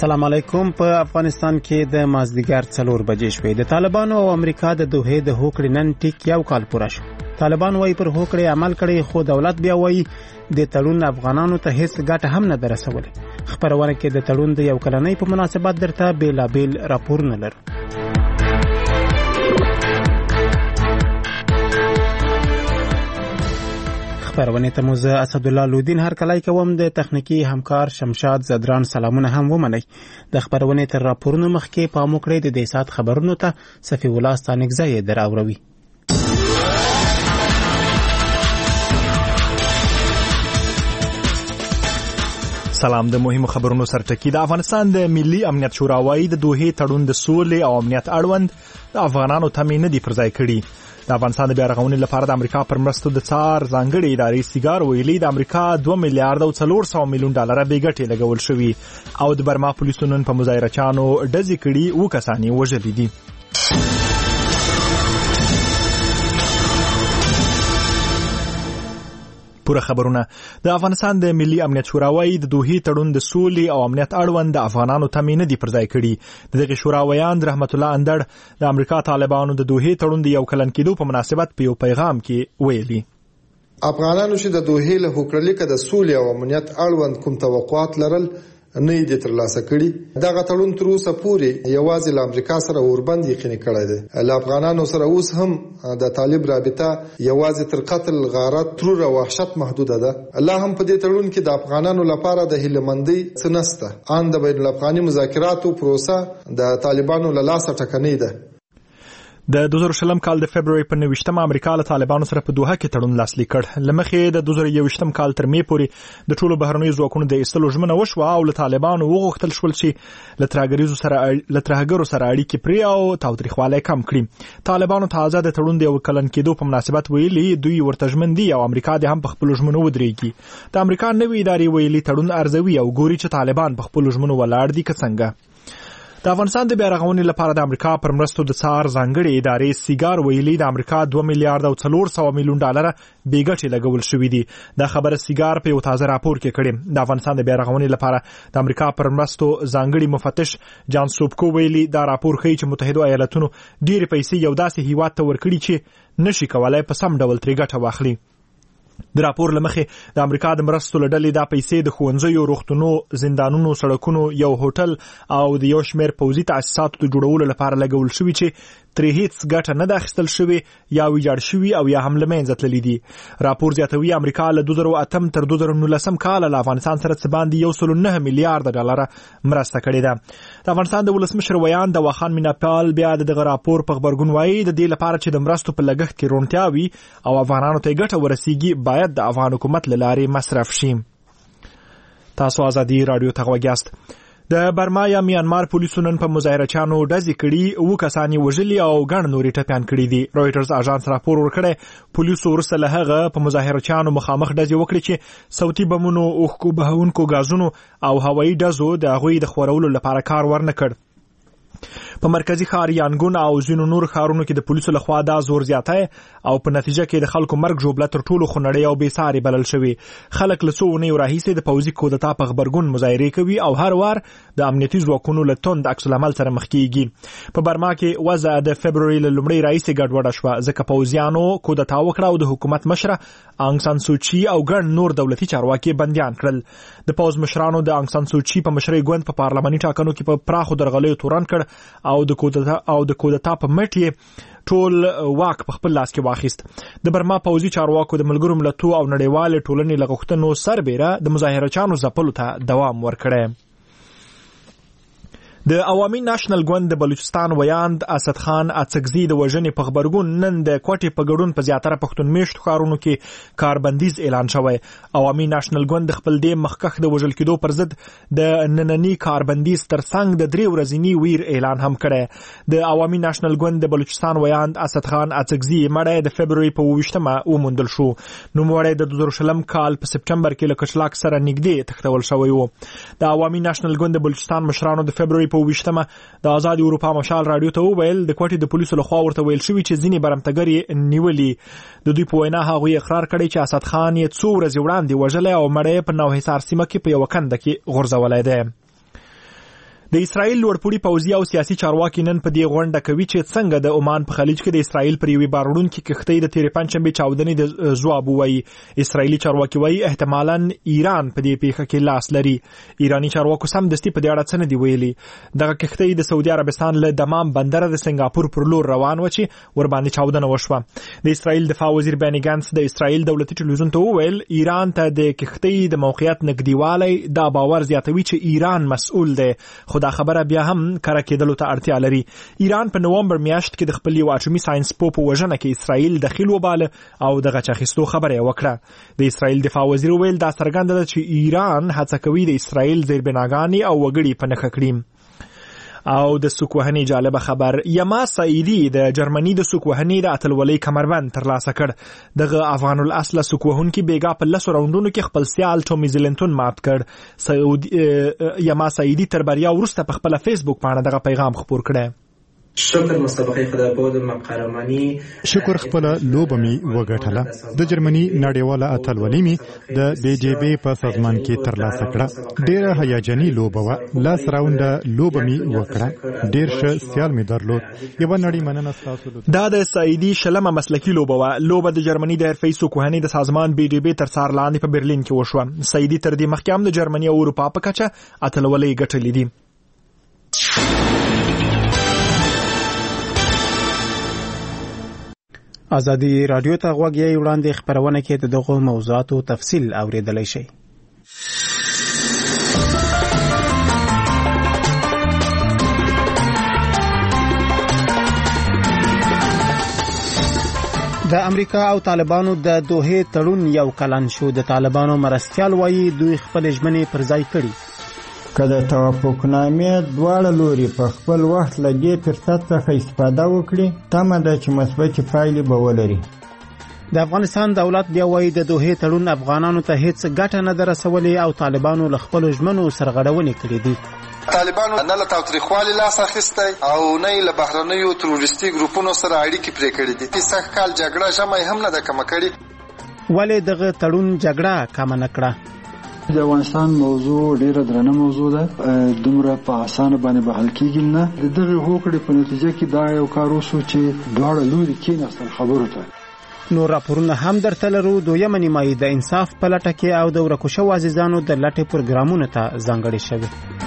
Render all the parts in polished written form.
السلام علیکم. په افغانستان کې د مازدیګر 4 بجې شوې. د طالبانو او امریکا د دوحې د هوکړې نن ټیک یو کال پوره شو. طالبان وايي پر هوکړې عمل کړي، خو دولت بیا وايي د تړون افغانانو ته هیڅ ګټه هم نه درسولې. خبرونه کې د تړون د یو کلنۍ په مناسبت درته بیلابیل راپورونه لرو. خبرونه ته موزه اسدالله لودین هر کله کوم د تخنیکی همکار شمشاد زدران سلامونه هم ومني. د خبرونه تر راپورونو مخکې پام وکړئ د دې سات خبرونو ته صفی الله ستانګزی دراوروي. سلام. د مهمو خبرونو سرټکی. د افغانستان د ملي امنیت شورا وايي د دوحې تړون د سولې او امنیت اړوند د افغانانو تمې نه دي پرځای کړي. د افغانستان د بیا رغونې لپاره د امریکا پر مرستو د څار ځانګړې ادارې سیګار ویلي د امریکا 2 میلیارډ او 400 میلیون ډالر بې ګټې لګول شوي او د برما پولیسو نن په مظاهرچیانو ډزې کړي، 2 کسان یې وژلي دي. پوره خبرونه. د افغانستان د ملي امنیت شورا وايي د دوحې تړون د سولې او امنیت اړوند د افغانانو تمې نه دي پرځای کړي. دغه شورا ویاند رحمت الله اندړ د امریکا طالبانو د دوحې تړون د یو کلن کېدو په مناسبت په یو پیغام کې ویلي افغانانو چې د دوحې له هوکړلیک د سولې او امنیت اړوند کوم توقعات لرل نه دي ترلاسه کړي. دغه تړون تر اوسه پورې یوازې له امریکا سره اوربند یقیني کړی دی. له افغانانو سره اوس هم د طالب رابطه یوازې تر قتل، غارت، ترور او وحشت محدوده ده. الله هم په دې تړون کې د افغانانو لپاره د هیلهمندۍ څه نشته. ان د بین الافغاني مذاکراتو پروسه د طالبانو له لاسه ټکنۍ ده. د 2020 کال د فبرवरी په 29 امریکا له طالبانو سره په دوحه کې تړون لاسلیک کړ. لمخې د 2021 کال تر مې پورې د ټولو بهرنیو ځواکونو د ایستلو ژمنه وشوه او له طالبانو وغوښتل شول چې له ترهګرو سره اړیکې پرې او تاوتریخوالی کم کړي. طالبانو تازه د تړون د یو کلن کېدو په مناسبت ویلي دوی ورته ژمن دي او امریکا د هم په خپلو ژمنو ودرېږي. د امریکا نوې ادارې ویلي تړون ارزوي او ګوري چې طالبان په خپلو ژمنو ولاړ دي که څنګه. د افغانستان د بیا رغونې لپاره د امریکا پر مرستو د څار ځانګړې ادارې سیګار ویلي د امریکا 2 میلیارډ او 400 میلیون ډالر بې ګټې لګول شوي دي. دا خبره سیګار په یو تازه راپور کې کړې. د افغانستان د بیا رغونې لپاره د امریکا پر مرستو ځانګړي مفتش جان سوبکو ویلي دا راپور ښیي چې متحده ایالاتونو ډېرې پیسې یو داسې هیواد ته ورکړي چې نشي کولای په سم ډول ترې ګټه واخلي. د راپور لمخې د امریکا د مرستو له ډلې دا پیسې د ښوونځیو، روغتونو، زندانونو، سړکونو، یو هوټل او د یو شمېر پوځي تاسیساتو د جوړولو لپاره لګول شوي چې ترې هیڅ ګټه نه ده اخیستل شوې یا ویجاړ شوي او یا هم له منځه تللي دي. راپور زیاتوي امریکا له 2008 تر 2019 کال له افغانستان سره څه باندې 109 میلیارډ ډالر مرسته کړې ده. د افغانستان د ولسمشر ویان د واخان میناپال بیا دغه راپور په خبرګون وایي د دې لپاره چې د مرستو په لګښت کې روڼتیا وي او افغانانو ته ګټه ورسیږي باید د افغان حکومت له لارې مصرف شي. تاسو ازادي رادیو ته غوږ یاست. د برما یا میانمار پولیسو نن په مظاهرچیانو ډزې کړي، 2 کسان یې وژلي او ګڼ نورې ټپیان کړي دي. رویټرز اژانس راپور ورکړی پولیسو وروسته له هغه په مظاهرچیانو مخامخ ډزې وکړي چې صوتي بمونو، اوښکو بهونکو ګازونو او هوایي ډزو د هغوی د خورولو لپاره کار ورنه کړ. په مرکزی ښار یانګون او ځینو نور ښارونو کې د پولیسو لخوا دا زور زیاتی او په نتیجه کې د خلکو مرګ ژوبله تر ټولو خونړۍ او بې ساري بلل شوي. خلک له څو اونیو راهیسې د پوځي کودتا په غبرګون مظاهرې کوي او هر وار د امنیتي ځواکونو له توند عکس العمل سره مخ کیږي. په برما کې وضع د فبرवरी له لومړۍ راهیسې ګډوډه شوه ځکه پوځیانو کودتا وکړه او د حکومت مشره آنګ سان سوچي او ګڼ نور دولتي چارواکي بندیان کړل. د پوځ مشرانو د آنګ سان سوچي په مشرۍ ګوند په پارلماني ټاکنو کې په پراخو درغلیو تورن کړ او د کودتا په مټ یې ټول واک په خپل لاس کې واخیست. د برما پوځي چارواکو د ملګرو ملتونو او نړیوال ټولنې له غوښتنو سربېره د مظاهرچیانو ځپلو ته دوام ورکړی. د عوامي ناشنل ګوند د بلوچستان ویاند اسد خان اڅکزي د وژنې په خبرګون نن د کوټې په ګډون په زیاتره پښتون میشتو ښارونو کې کاربندیز اعلان شوی. عوامي ناشنل ګوند د خپل دې مخکښ د وژل کېدو پر ضد د ننني کاربندیز ترڅنګ د 3 ورځني ویر اعلان هم کړی. د عوامي ناشنل ګوند د بلوچستان ویاند اسد خان اڅکزي مړی د فبرवरी په 28 وموندل شو. نوموړی د 2020 کال په سپټمبر کې له کچلاک سره نږدې تښتول شوی و. د عوامي ناشنل ګوند د بلوچستان مشرانو د فبرवरी په 28 د آزاد اروپا مشال رادیو ته وویل د کوټې د پولیسو لخوا ورته ویل شوي چې ځینې برمتګر یې نیولي. د دوی په وینا هغوی اقرار کړی چې اسد خان یې 2 ورځې وړاندې وژلی او مړی په نوحصار سیمه کې په یوه کنده کې غورځولی دی. د اسرایل لوړپوړي پوځي او سیاسي چارواکي نن په دې غونډه کوي چې څنګه د عمان په خلیج کې د اسرایل پر یوې باروړونکې کښتۍ د تېرې پنجشنبې چاودنې د ځواب ووایي. اسرایلي چارواکي وایي احتمالاً ایران په دې پیښه کې لاس لري. ایراني چارواکو سمدستي په دې اړه څه نه دي ویلي. دغه کښتۍ د سعودي عربستان له دمام بندره د سنګاپور پر لور روان و چې ورباندې چاودنه وشوه. د اسرایل دفاع وزیر بیني ګانس د اسرایل دولتي ټلویزیون ته وویل ایران ته د کښتۍ د موقعیت نږدېوالی دا باور زیاتوي چې ایران مسؤل دی، خو دا خبره بیا هم کره کېدلو ته اړتیا لري. ایران په نومبر میاشت کې د خپل یو اټومي ساينسپو په وژنه کې اسرایل دخیل وباله او د غچ اخیستو خبره یې وکړه. د اسرایل دفاع وزیر وویل دا څرګنده ده چې ایران هڅه کوي د اسرایل زیربناګانې او وګړي په نښه کړي. او د سوکوهنې جالبه خبر، یما سعیدی د جرمني د سوکوهنې د اتلولۍ کمربند ترلاسه کړ. دغه افغان الاصله سوکوهونکي بیګا په 10 راوندونو کې خپل سیال ټومي زیلنتون مات کړ. یما سعیدی تر بریا وروسته په خپل فیسبوک باندې دغه پیغام خپور کړی. شکر مسابقه خدا بودم قهرمانی شکر خپل لوبه می وګټله. د جرمني نړیواله اتلولۍ می د بي جي بي په سازمان کې ترلاسه کړه. ډیره هیجاني لوبه و. 10 راونډه لوبه می وکړه. ډیر ښه سیال می درلود. یو نړۍ مننه تاسو. دا د سعیدی شلمه مسلکی لوبه و. لوبه د جرمني د حرفي سوکوهنې د سازمان بي جي بي تر څار لاندې په برلین کې وشوه. سعیدی تر دې مخکې هم د جرمني او اروپا په کچه اتلولۍ ګټلې دي. ازادي رادیو ته غوږ یې وړاندې خبرونه کې د دغو موضوعاتو تفصیل اوریدلای شئ. د امریکا او طالبانو د دوحې تړون یو کلن شو. د طالبانو مرستیال وایي دوی خپل ژمنې پر ځای کړي. که د توافقنامې دواړه لوري په خپل وخت له دې فرصت څخه استفاده وکړي، تمه ده چې مثبتې پایلې به ولري. د افغانستان دولت بیا وایي د دوحې تړون افغانانو ته هیڅ ګټه نه ده رسولې او طالبانو له خپلو ژمنو سرغړونې کړې دي. طالبانو نه له تاوتریخوالي لاس اخیستی او نه له بهرنیو تروریستي ګروپونو سره اړیکې پرې کړې دي. سږ کال جګړه ژمی هم نه ده کمه کړې. ولې دغه تړون جګړه کمه نه کړه؟ د افغانستان موضوع ډیره درنه موضوع ده، دومره په اسانه باندې به حل کیږي نه. د دغه هوکړې په نتیجه کې دا یو کار وشو چې دواړه لوري کېناستل خبرو ته. نور راپورونه هم درته لرو. دویمه نیمایي د انصاف په لټه کې او د ورکو شوو عزیزانو د لټې پروګرامونو ته ځانګړې شوې.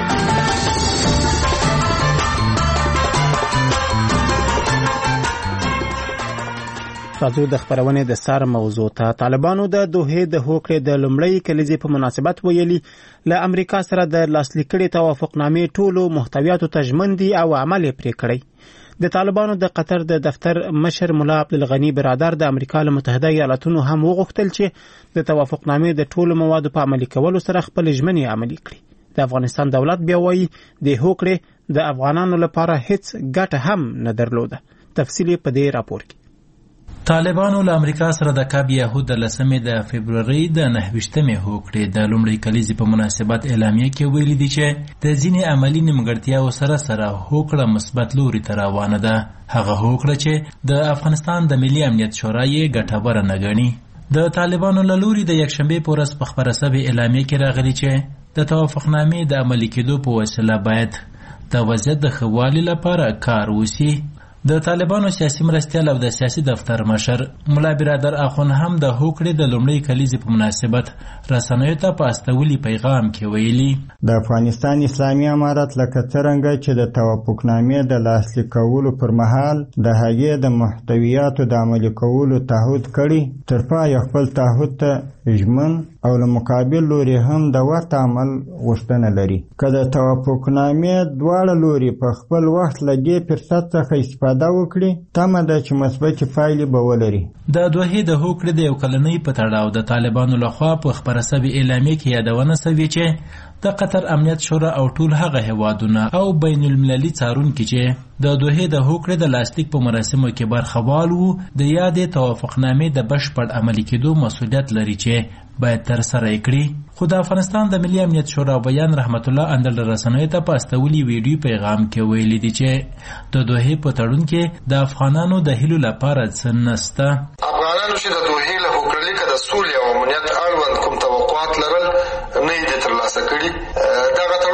راځو د خبرونې د سر موضوع ته. طالبانو د دوحې د هوکړې د لومړۍ کلیزې په مناسبت ویلي له امریکا سره د لاسلیک کړي توافقنامې ټولو محتویاتو ته ژمن دي او عمل یې پرې کړی. د طالبانو د قطر د دفتر مشر ملا عبدالغني برادر د امریکا له متحده ایالاتونو هم وغوښتل چې د توافقنامې د ټولو موادو په عملي کولو سره خپل ژمنې عملي کړي. د افغانستان دولت بیا وایي د هوکړې د افغانانو لپاره هیڅ ګټه هم نه درلوده. تفصیل په دې راپور کې. طالبانو له امریکا سره د کاب یهود د 10 د فبرवरी د 29 هوکړې د لومړۍ کلیزې په مناسبت اعلامیه کې ویلي دي چې د ځینې عملی نیمګړتیاو سره هوکړه مثبت لوري ته روانه ده. هغه هوکړه چې د افغانستان د ملي امنیت شورا یې ګټوره نه ګڼي. د طالبانو له لوري د یکشنبه په ورځ په خبره سوي اعلامیه کې راغلي چې د توافقنامې د عملي کېدو په وسیله باید د وضعیت د ښه والي لپاره کار وشي. د طالبانو سیاسي مرستیال او د سیاسي دفتر مشر ملا برادر اخون هم د هوکړې د لومړۍ کلیزې په مناسبت رسنیو ته په استولي پیغام کې ویلي د افغانستان اسلامي امارت لکه څرنګه چې د توافقنامې د لاسلیک کولو پر مهال د هغې د محتویاتو د عملي کولو تعهد کړي، تر پایه خپل تعهد ته ژمن او له مقابل لوري هم د ورته عمل غوښتنه لري. که د توافقنامې دواړه لوري په خپل وخت له دې فرصت څخه استفاده وکړي، تمه ده چې مثبتې پایلې به ولري. د دوحې د هوکړې د یو کلنۍ په تړاو د طالبانو لخوا په خبره سوي اعلامیه کې یادونه سوې چې د قطر امنیت شورا او ټول هغه هیوادونه او بین المللي څارونکي چې د دوحې د هوکړې د لاسلیک په مراسمو کې برخوال وو د یادې توافقنامې د بشپړ عملي کېدو مسؤلیت لري چې باید ترسره کړي. خو د افغانستان د ملي امنیت شورا بیان رحمت الله اندل رسنیو ته په استولي ویډیو پیغام کې ویلي دي چې د دوحې په تړون کې د افغانانو د هیلو لپاره څه نشته. افغانانو چې د دوحې له هوکړې د سولې او امنیت اړوند کوم توقعات لرل نه یې ترلاسه کړي. دغه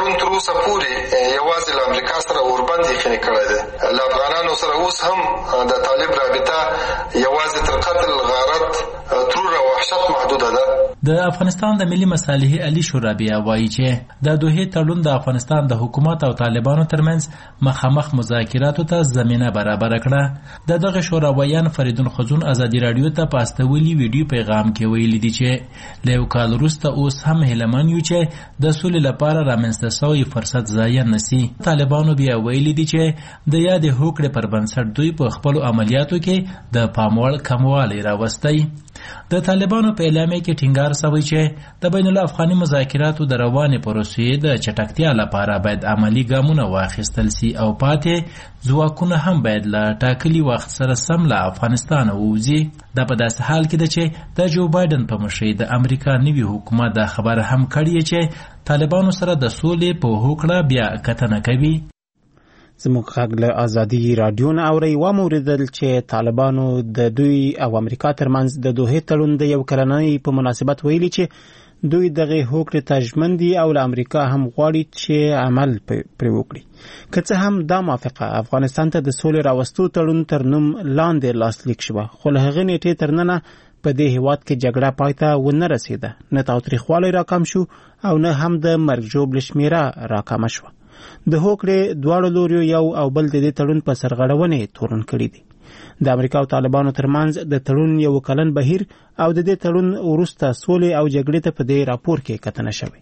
تړون تر اوسه پورې یوازې له امریکا سره اوربند یقیني کړی دی. له افغانانو سره اوس هم د طالب رابطه یوازې تر قتل، غارت، ترور او وحشت محدوده ده. د افغانستان د ملي مصالحې علي شورابیا وایي چې د دوحې تړون د افغانستان د حکومت او طالبانو ترمنځ مخامخ مذاکراتو ته زمینه برابر کړه. د دغه شوراویان فریدون خزون ازادي رادیو ته په استولي ویډیو پیغام کې ویلي دي چې له یو کال وروسته اوس هم هیلمن یو چې د سولې لپاره رامنځته شوی فرصت ضایع نشي. طالبانو بیا ویلي دي چې د یادې هوکړې پر بنسټ دوی په خپلو عملیاتو کې د پاموړ کموالی راوستی. د طالبانو په اعلامیه کې ټینګار شوی چې د بین الافغاني مذاکراتو د روانې پروسې د چټکتیا لپاره باید عملی ګامونه واخیستل سي او پاتې ځواکونه هم باید له ټاکلي وخت سره سم له افغانستان ووځي. دا په داسې حال کې ده چې د جو بایدن په مشرۍ د امریکا نوي حکومت دا خبره هم کړې چې طالبانو سره د سولې په هوکړه بیا کتنه کوي. زموږ غږ له ازادي رادیو نه اورئ. واوریدل چې طالبانو د دوی او امریکا ترمنځ د دوحې تړون د یو کلنۍ په مناسبت ویلي چې دوی دغه هوکړې ته ژمن دي او له امریکا هم غواړي چې عمل پرې وکړي. که څه هم دا موافقه افغانستان ته د سولې راوستو تړون تر نوم لاندې لاسلیک شوه، خو له هغې نیټې تر ننه په دې هیواد کې جګړه پای ته ونه رسېده، نه تاوتریخوالی راکم شو او نه هم د مرګ ژوبلې شمېره راکمه شوه. د هوکړې دواړو لوریو یو او بل د دې تړون په سرغړونې تورن کړي دي. د امریکا او طالبانو ترمنځ د تړون یو کلن بهیر او د دې تړون وروسته سولې او جګړې ته په دې راپور کې کتنه شوې.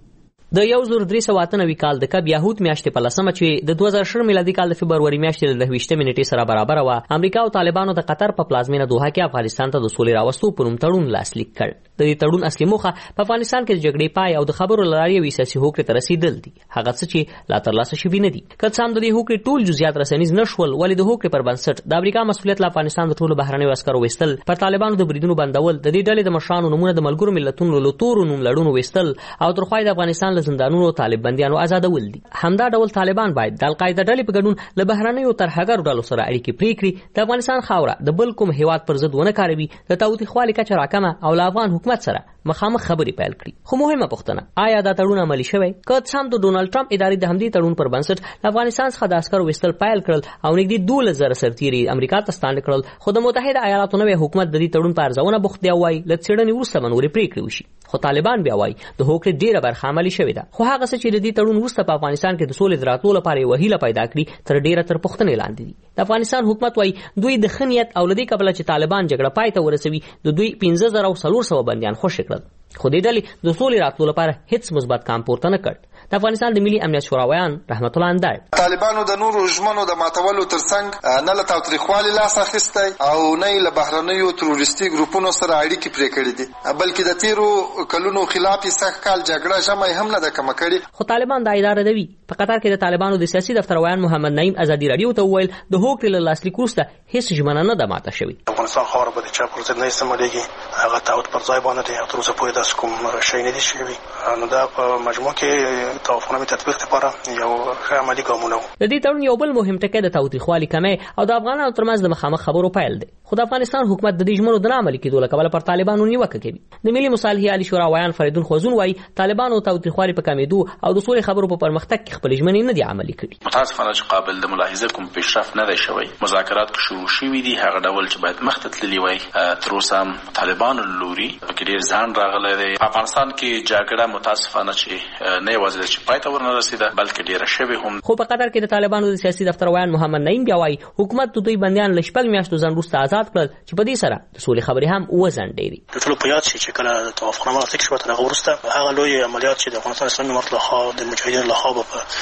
د 1398 کال د کب یهود میاشتې په لسمه چې د 2010 میلادي کال د فبروري میاشتې د 29 نیټې سره برابر و، امریکا او طالبانو د قطر په پلازمینه دوحه کې افغانستان ته د سولې راوستو په نوم تړون لاسلیک کړ. د دې تړون اصلي موخه په افغانستان کې د جګړې پای او د خبرو لارې یو سیاسي هوکړې ته رسیدل دي، هغه څه چې لا ترلاسه شوي نه دي. که څه هم د دې هوکړې ټول جزئیات رسنیز نشول، ولې د هوکړې پر بنسټ د امریکا مسؤلیت له افغانستان د ټولو بهرنیو عسکرو وستل، پر طالبانو د بریدونو بندول، د دې ډلې د مشرانو نمونه د ملګرو ملتونو له تورو نوم لړونو وستل او تر خوای د افغانستان له زندانونو طالب بنديانو آزادول دي. همدا ډول طالبان باید د القاعده ډلې په ګډون له بهرنیو ترهګرو ډلو سره اړیکې پرې کړي، د افغانستان خاوره د بل کوم هیواد پر ضد ونه کاروي، د تاوتریخوالي کچه راکمه او له افغان حکومت سره مخامخ خبرې پیل کړي. خو مهمه پوښتنه، آیا دا تړون عملي شوی؟ که څه هم د ډونالد ټرمپ ادارې د همدې تړون پر بنسټ افغانستان څخه د عسکرو وستل پیل کړل او نږدې 12,000 سرتیري امریکا ته ستانه کړل، خو د متحده ایالاتو نوی حکومت د دې تړون په ارزونه بوخت دی او وايي له څېړنې وروسته به نورې پرېکړې وشي. خو طالبان بیا وايي د هوکړې ډېره برخه عملي شوې ده، خو هغه څه چې د دې تړون وروسته په افغانستان کې د سولې د راتلو لپاره یوه هیله پیدا کړي تر ډېره تر پوښتنې لاندې دي. د افغانستان حکومت وايي دوی د ښه نیت او له دې کبله چې طالبان جګړه پای ته ورسوي د دوی 15,400 بندیان خوشي کړل، خو دې ډلې د سولې راتلو لپاره هیڅ مثبت کام پورته نه کړ. د افغانستان د ملي امنیت شوراویان رحمت الله اندړ طالبانو د نورو ژمنو د ماتولو ترڅنګ نه له تاوتریخوالي لاس اخیستی او نه له بهرنیو تروریستي ګروپونو سره اړیکې پرې کړې دي، بلکې د تیرو کلونو خلاف سخت کال جګړه ژمی هم نه ده کمه کړې. خو طالبان دا ادعا ردوي. په قطر کې د طالبانو د سیاسي دفتر ویان محمد نعیم ازادي رادیو ته وویل د هوکړې له لاسلیک وروسته هیڅ ژمنه نه ده ماته شوې. افغانستان خاوره به د چا پر ضد نه استعمالېږي، هغه تعهد پر ځای باندې دی، تر اوسه پورې داسې کوم شی نه دي شوي. نو دا په مجموع کې توافقنامې تطبیق لپاره یو ښه عملي ګامونه وو. د دې تړون یو بل مهم ټکی د تاوتریخوالي کمی او د افغانانو ترمنځ د مخامخ خبرو پیل دی، خو د افغانستان حکومت د دې ژمنو د نه عملي کېدو له کبله پر طالبانو نیوکه کوي. د ملي مصالحې علي شوراویان فریدون خزون وایي طالبانو تاوتریخوالي په کمېدو او د سولې خبرو په پرمختګ کې خپلې ژمنې نه دي عملي کړي. متاسفانه چې قابل د ملاحظه کوم پیشرفت نه دی شوی. مذاکرات شروع شوي دي، هغه ډول چې باید مخ ته تللي وای، تر اوسه هم طالبانو لوري پکې ډېر ځان راغلی دی. افغانستان کې جګړه متاسفانه چې نه یوازې چې پای ته ورنه رسېده بلکې ډېره شوې هم. خو په قطر کې د طالبانو د سیاسي دفتر ویان محمد نعیم بیا وایي حکومت د دوی بندیان له 6 میاشتو ځنډ وروسته آزاد کړل چې په دې سره د سولې خبرې هم وځنډېدې. د ټولو په یاد شي چې کله د توافقنامه لاسلیک شوه تر هغه وروسته هغه لوی عملیات چې د افغانستان اسلامي امارت لخوا د مجاهدینو لخوا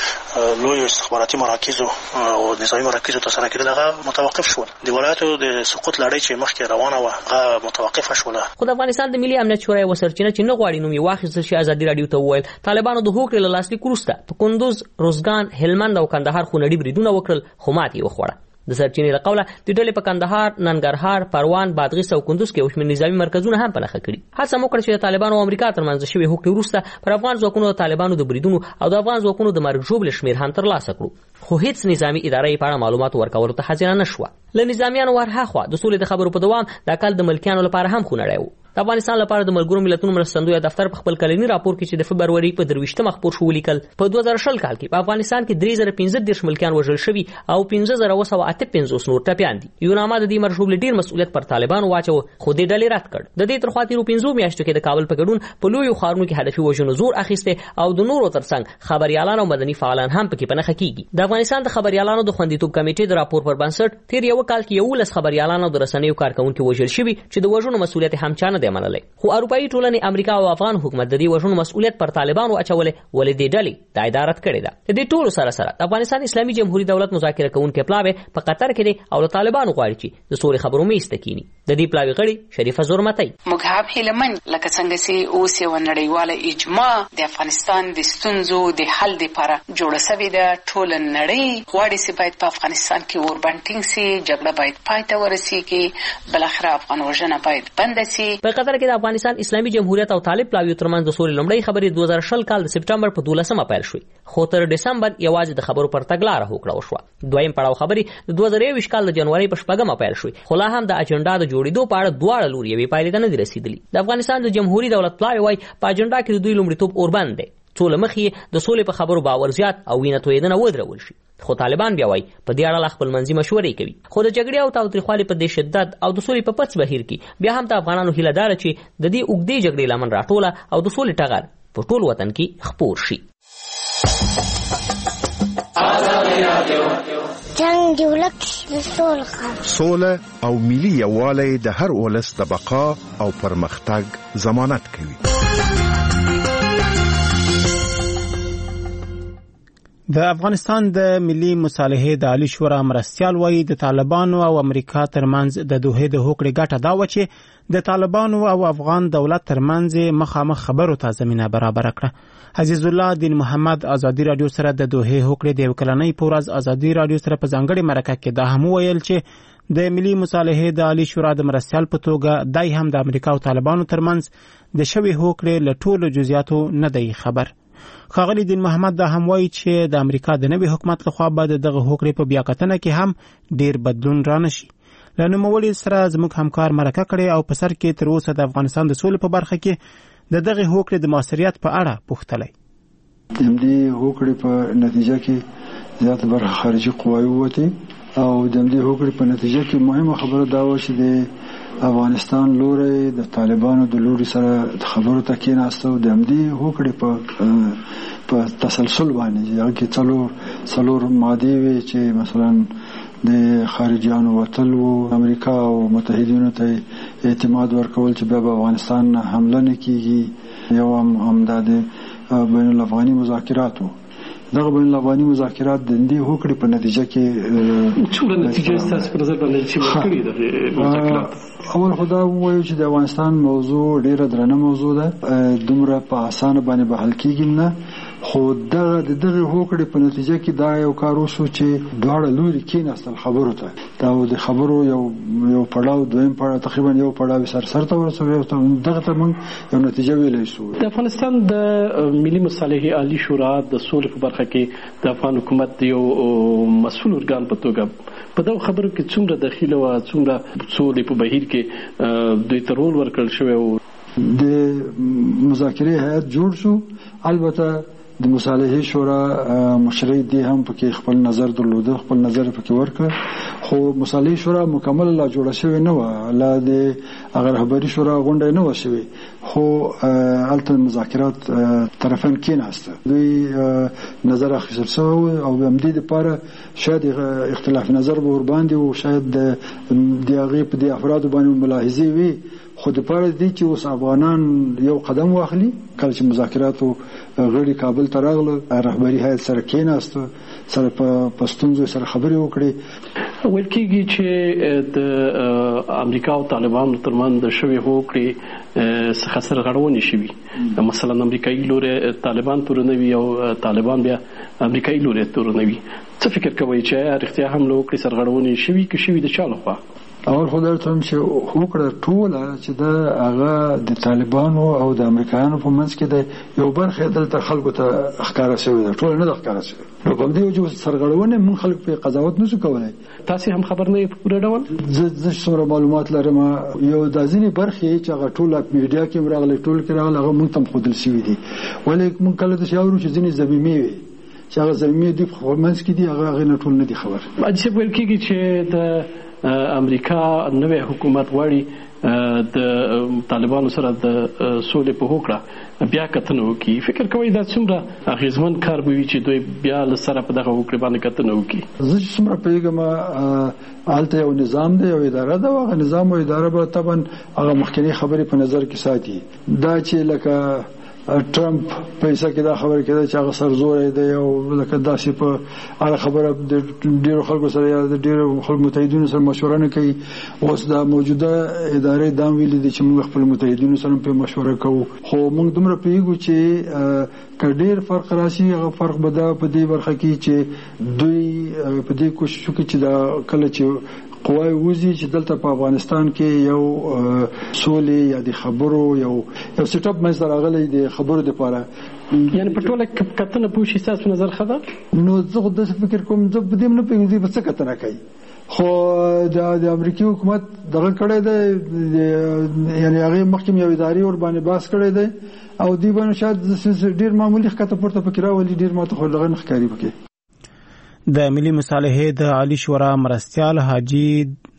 په لویو استخباراتي مراکزو او نظامي مراکزو ترسره کېدل هغه متوقف شول. د ولایتو د سقوط لړۍ چې مخکې روانه وه هغه متوقفه شوله. خو د افغانستان د ملي امنیت شورا یوه سرچینه چې نه غواړي نوم یې واخیستل شي ازادي راډیو ته وویل طالبانو د هوکړې له لاسلیک وروسته په کندوز، روزګان، هلمند او کندهار خونړي بریدونه وکړل، خو ماتې یې وخوړه. د سرچینې له قوله د ډلې په کندهار، ننګرهار، پروان، بادغیس او کندوز کې وشمیر نظامي مرکزونه هم په نښه کړي. هڅه وکړه چې د طالبانو او امریکا ترمنځ شوې هوکړې وروسته پر افغان ځواکونو د طالبانو د بریدونو او د افغان ځواکونو د مرګ ژوبلې شمېر هم ترلاسه کړو، خو هیڅ نظامي اداره یې په اړه معلومات ورکولو ته حاضره نه شوه. له نظامیانو ورهاخوا د سولې د خبرو په دوام دا کال د ملکیانو لپاره هم خونړی و. د افغانستان لپاره د ملګرو ملتونو مرستندوی دفتر په خپل کلنی راپور کې چې د فبرवरी په 23 خپور شو لیکل په 2020 کال کې په افغانستان کې 3015 ملکیان وژل شوي او 15958 نور ټپيان دي. یو نامه د دې مرشوب ډیر مسؤلیت پر طالبانو واچو خو دې ډلې رد کړ. د دې تر خاطر 15 میاشتو کې د کابل په ګډون په لویو ښارونو کې هدفي وژنو زور اخیسته او د نورو ترڅنګ خبريالان او مدني فعالان هم پکې پنه خکېږي. د افغانستان د خبريالانو د خوندیتوب کمیټې د راپور پر بنسټ تیر یو کال کې 11 خبريالانو د رسنیو کارکونکو وژل شوي چې د وژنو مسؤلیت هم چانه دی منلای. خو اروپאי ټولنې امریکا او افغان حکومت د دې وژنو مسؤلیت پر طالبانو اچولې ولې دې ډلې د ادارت کړې ده. د دې ټولو سره سره د افغانستان اسلامي جمهوریت دولت مذاکره کوونکي پلاوی په قطر کې دي او د طالبانو غواړي چې د سولې خبرو میز ته کینی. د دې پلاوی غړي شریفه زورمتي مغاب هلمن لکه څنګه چې اوس یو نړیواله اجماع د افغانستان د ستونزو د حل لپاره جوړه شوې ده. ټول نړۍ غواړي چې باید په افغانستان کې اوربنټینګ سي، جګړه باید پای ته ورسیږي، بلخره افغان وژنه باید بند سي. په قطر کې د افغانستان اسلامي جمهوریت او طالب پلاوی ترمنځ د سولې لومړی خبرې 2020 کال د سپټمبر په 12 پیل شوې، خو تر دسمبر یوازې د خبرو پر تګلارې هوکړه وشوه. دویم پړاو خبرې د 2021 کال د جنوري په 4 پیل شوې، خو لا هم د اجنډا د جوړېدو په اړه دواړه لوري یوې پایلې ته نه دي رسیدلي. د افغانستان د جمهوریت دولت پلاوی وايي په اجنډا کې د دوی لومړیتوب اوربند دی، څو لمخې د سولې په خبرو باور زیات او وینه تویدنه ودرول شي. خو طالبان بیا وايي په دې اړه خپل منځي مشورې کوي. خو د جګړې او تاوتریخوالي په دې شدت او د سولې په پڅ بهیر کې بیا هم د افغانانو هیله دار چې د دې اوږدې جګړې لمن راټوله او د سولې ټغر په ټول وطن کې خپور شي. جنگ دی ولک سوله او ملي یووالی د هر ولس د بقا او پرمختګ ضمانت کوي. د افغانستان د ملي مصالحې د عالی شورا مرستیال وایي د طالبانو او امریکا ترمنځ د دوحې د هوکړې ګټه دا و چې د طالبانو او افغان دولت ترمنځ مخامخ خبرو ته زمینه برابر کړه. عزیز الله دین محمد ازادي رادیو سره د دوحې هوکړې د وکلنۍ پورز ازادي رادیو سره په ځانګړي مرکه کې دا هم ویل چې د ملي مصالحې د عالی شورا د مرستیال په توګه دای هم د امریکا او طالبانو ترمنځ د شوی هوکړې له ټولو جزئیاتو نه دی خبر. ښاغلی دین محمد دا هم وایي چې د امریکا د نوي حکومت لخوا به دغه هوکړې په بیاکتنه کې هم ډیر بدلون رانشي. له نوموړي سره زموږ همکار مرکه کړې او په سر کې تر اوسه د افغانستان د سولې په برخه کې د دغه هوکړې د مؤثریت په اړه پوښتلی. د دې هوکړې په نتیجه کې زیاته برخه خارجي قواوې ووتې او د دې هوکړې په نتیجه کې مهمه خبره دا و چې د افغانستان لوري د طالبانو د لوري سره خبرو ته کېناسته او د دې هوکړې په تسلسل باندې هغه کې څلور ماده وي چې مثلا د خارجيانو وتل او امریکا او متحدینو ته اعتماد ورکول چې به افغانستان حمله نه کیږي. یو هم د بین الافغاني مذاکرات دغه بین الافغاني مذاکرات د دې هوکړې په نتیجه کې څومره نتیجه تاسو پر ځای باندې چې ورکړي د مذاکرات اول خدا وایي چې د افغانستان موضوع ډیره درنه موضوع ده، دومره په اسانه باندې به حل کیږي نه، خو دغه هوکړې په نتیجه کې دا یو کار وشو چې دواړه لوري کېناستل خبرو ته. دا د خبرو یو پړاو دویم پړاو تقریبا یو پړاو سرته ورسوي او دغه ته موږ یو نتیجه ویلی شو. د افغانستان د ملي مصالحې عالی شورا د سولې په برخه کې د افغان حکومت یو مسؤل ارګان په توګه په دغه خبرو کې څومره دخیله و، څومره سولې په بهیر کې دوی ته رول ورکړل شوی او د مذاکرې هیئت جوړ شو. البته د مصالحې شورا مشري دی هم پکې خپل نظر درلوده، خپل نظر پکې ورکړ، خو مصالحې شورا مکمل لا جوړه شوی نه و، لا د هغه رهبري شورا غونډه نه و شوی، خو الته مذاکرات طرفین کېناسته، دوی نظر اخیستل شوی او د همدې لپاره شاید اختلاف نظر به ورباندې او شاید د هغې په دې افرادو باندې ملاحظې وي، خو د پاره دي چې اوس افغانان یو قدم واخلي. کله چې مذاکراتو غړي کابل ته راغله، رهبري هیئت سره کېناسته، سره په ستونزو سره خبرې وکړي. ویل کېږي چې د امریکا او طالبانو ترمنځ د شوې هوکړې څخه سرغړونې شوي، مثلا امریکایي لوري طالبان تورنوي او طالبان بیا امریکایي لوري تورنوي. څه فکر کوئ چې رښتیا هم له هوکړې سرغړونې شوي که شوي د چا لخوا؟ اول خو درته هم چې هوکړه ټوله چې د هغه د طالبانو او د امریکایانو په منځ کې د یو برخه دلته خلکو ته ښکاره شوې ده، ټول نه ده ښکاره شوې. نو په دې وجه سرغړونه موږ خلک په قضاوت نشو کولای. تاسو هم خبر نه یې په پوره ډول؟ زه څومره معلومات لرم یو د ځینې برخې چې هغه ټول میډیا کې راغلي ټول کې راغلي هغه موږ ته خودل شوی دي، ولې موږ کله د شاورو چې ځینې زمینی وي چې هغه زمینی د منځ کې دي هغه نه ټول نه دي خبر. اجازه ویل کېږي چې د امریکا نوې حکومت غواړي د طالبانو سره د سولې په هوکړه بیا کتنه وکړي. فکر کوئ دا څومره اغیزمن کار به وي چې دوی بیا له سره په دغه هوکړې باندې کتنه وکړي؟ زه چې څومره پوهېږم هلته یو نظام دی، یو اداره ده، هغه نظام او اداره به طبعا هغه مخکنی خبرې په نظر کې ساتي. دا چې لکه ټرمپ پیسې کې دا خبره کېده چې هغه سرزوری دی او لکه داسې په هغه خبره د ډیرو خلکو سره یا د ډیرو خلکو متحدینو سره مشوره نه کوي. اوس دا موجوده ادارې دا ویلي دي چې موږ خپل متحدینو سره په مشوره کوو، خو موږ دومره پیږو چې که ډیر فرق راشي هغه فرق به دا په دې برخه کې چې دوی په دې کوشش وکړي چې دا کله چې قوای وزي چې دلته په افغانستان کې یو سولې یا د خبرو یو سیټ اپ مې سره راغلی د خبرو لپاره، یعنی په ټوله کتنه پوښي تاسو نظر خدا. نو زه خو د فکر کوم زه په دې نه پیږم چې څه کتنه کوي، خو د امریکای حکومت دغه کړی دی، یعنی هغه مخکې یو اداري ور باندې باس کړی دی او دی باندې شاید ډیر معمولی ښکته پورته فکر راولي، ډیر ماته خو لغه نه ښکاري پکې. د ملي مصالحې د عالی شورا مرستیال حاجی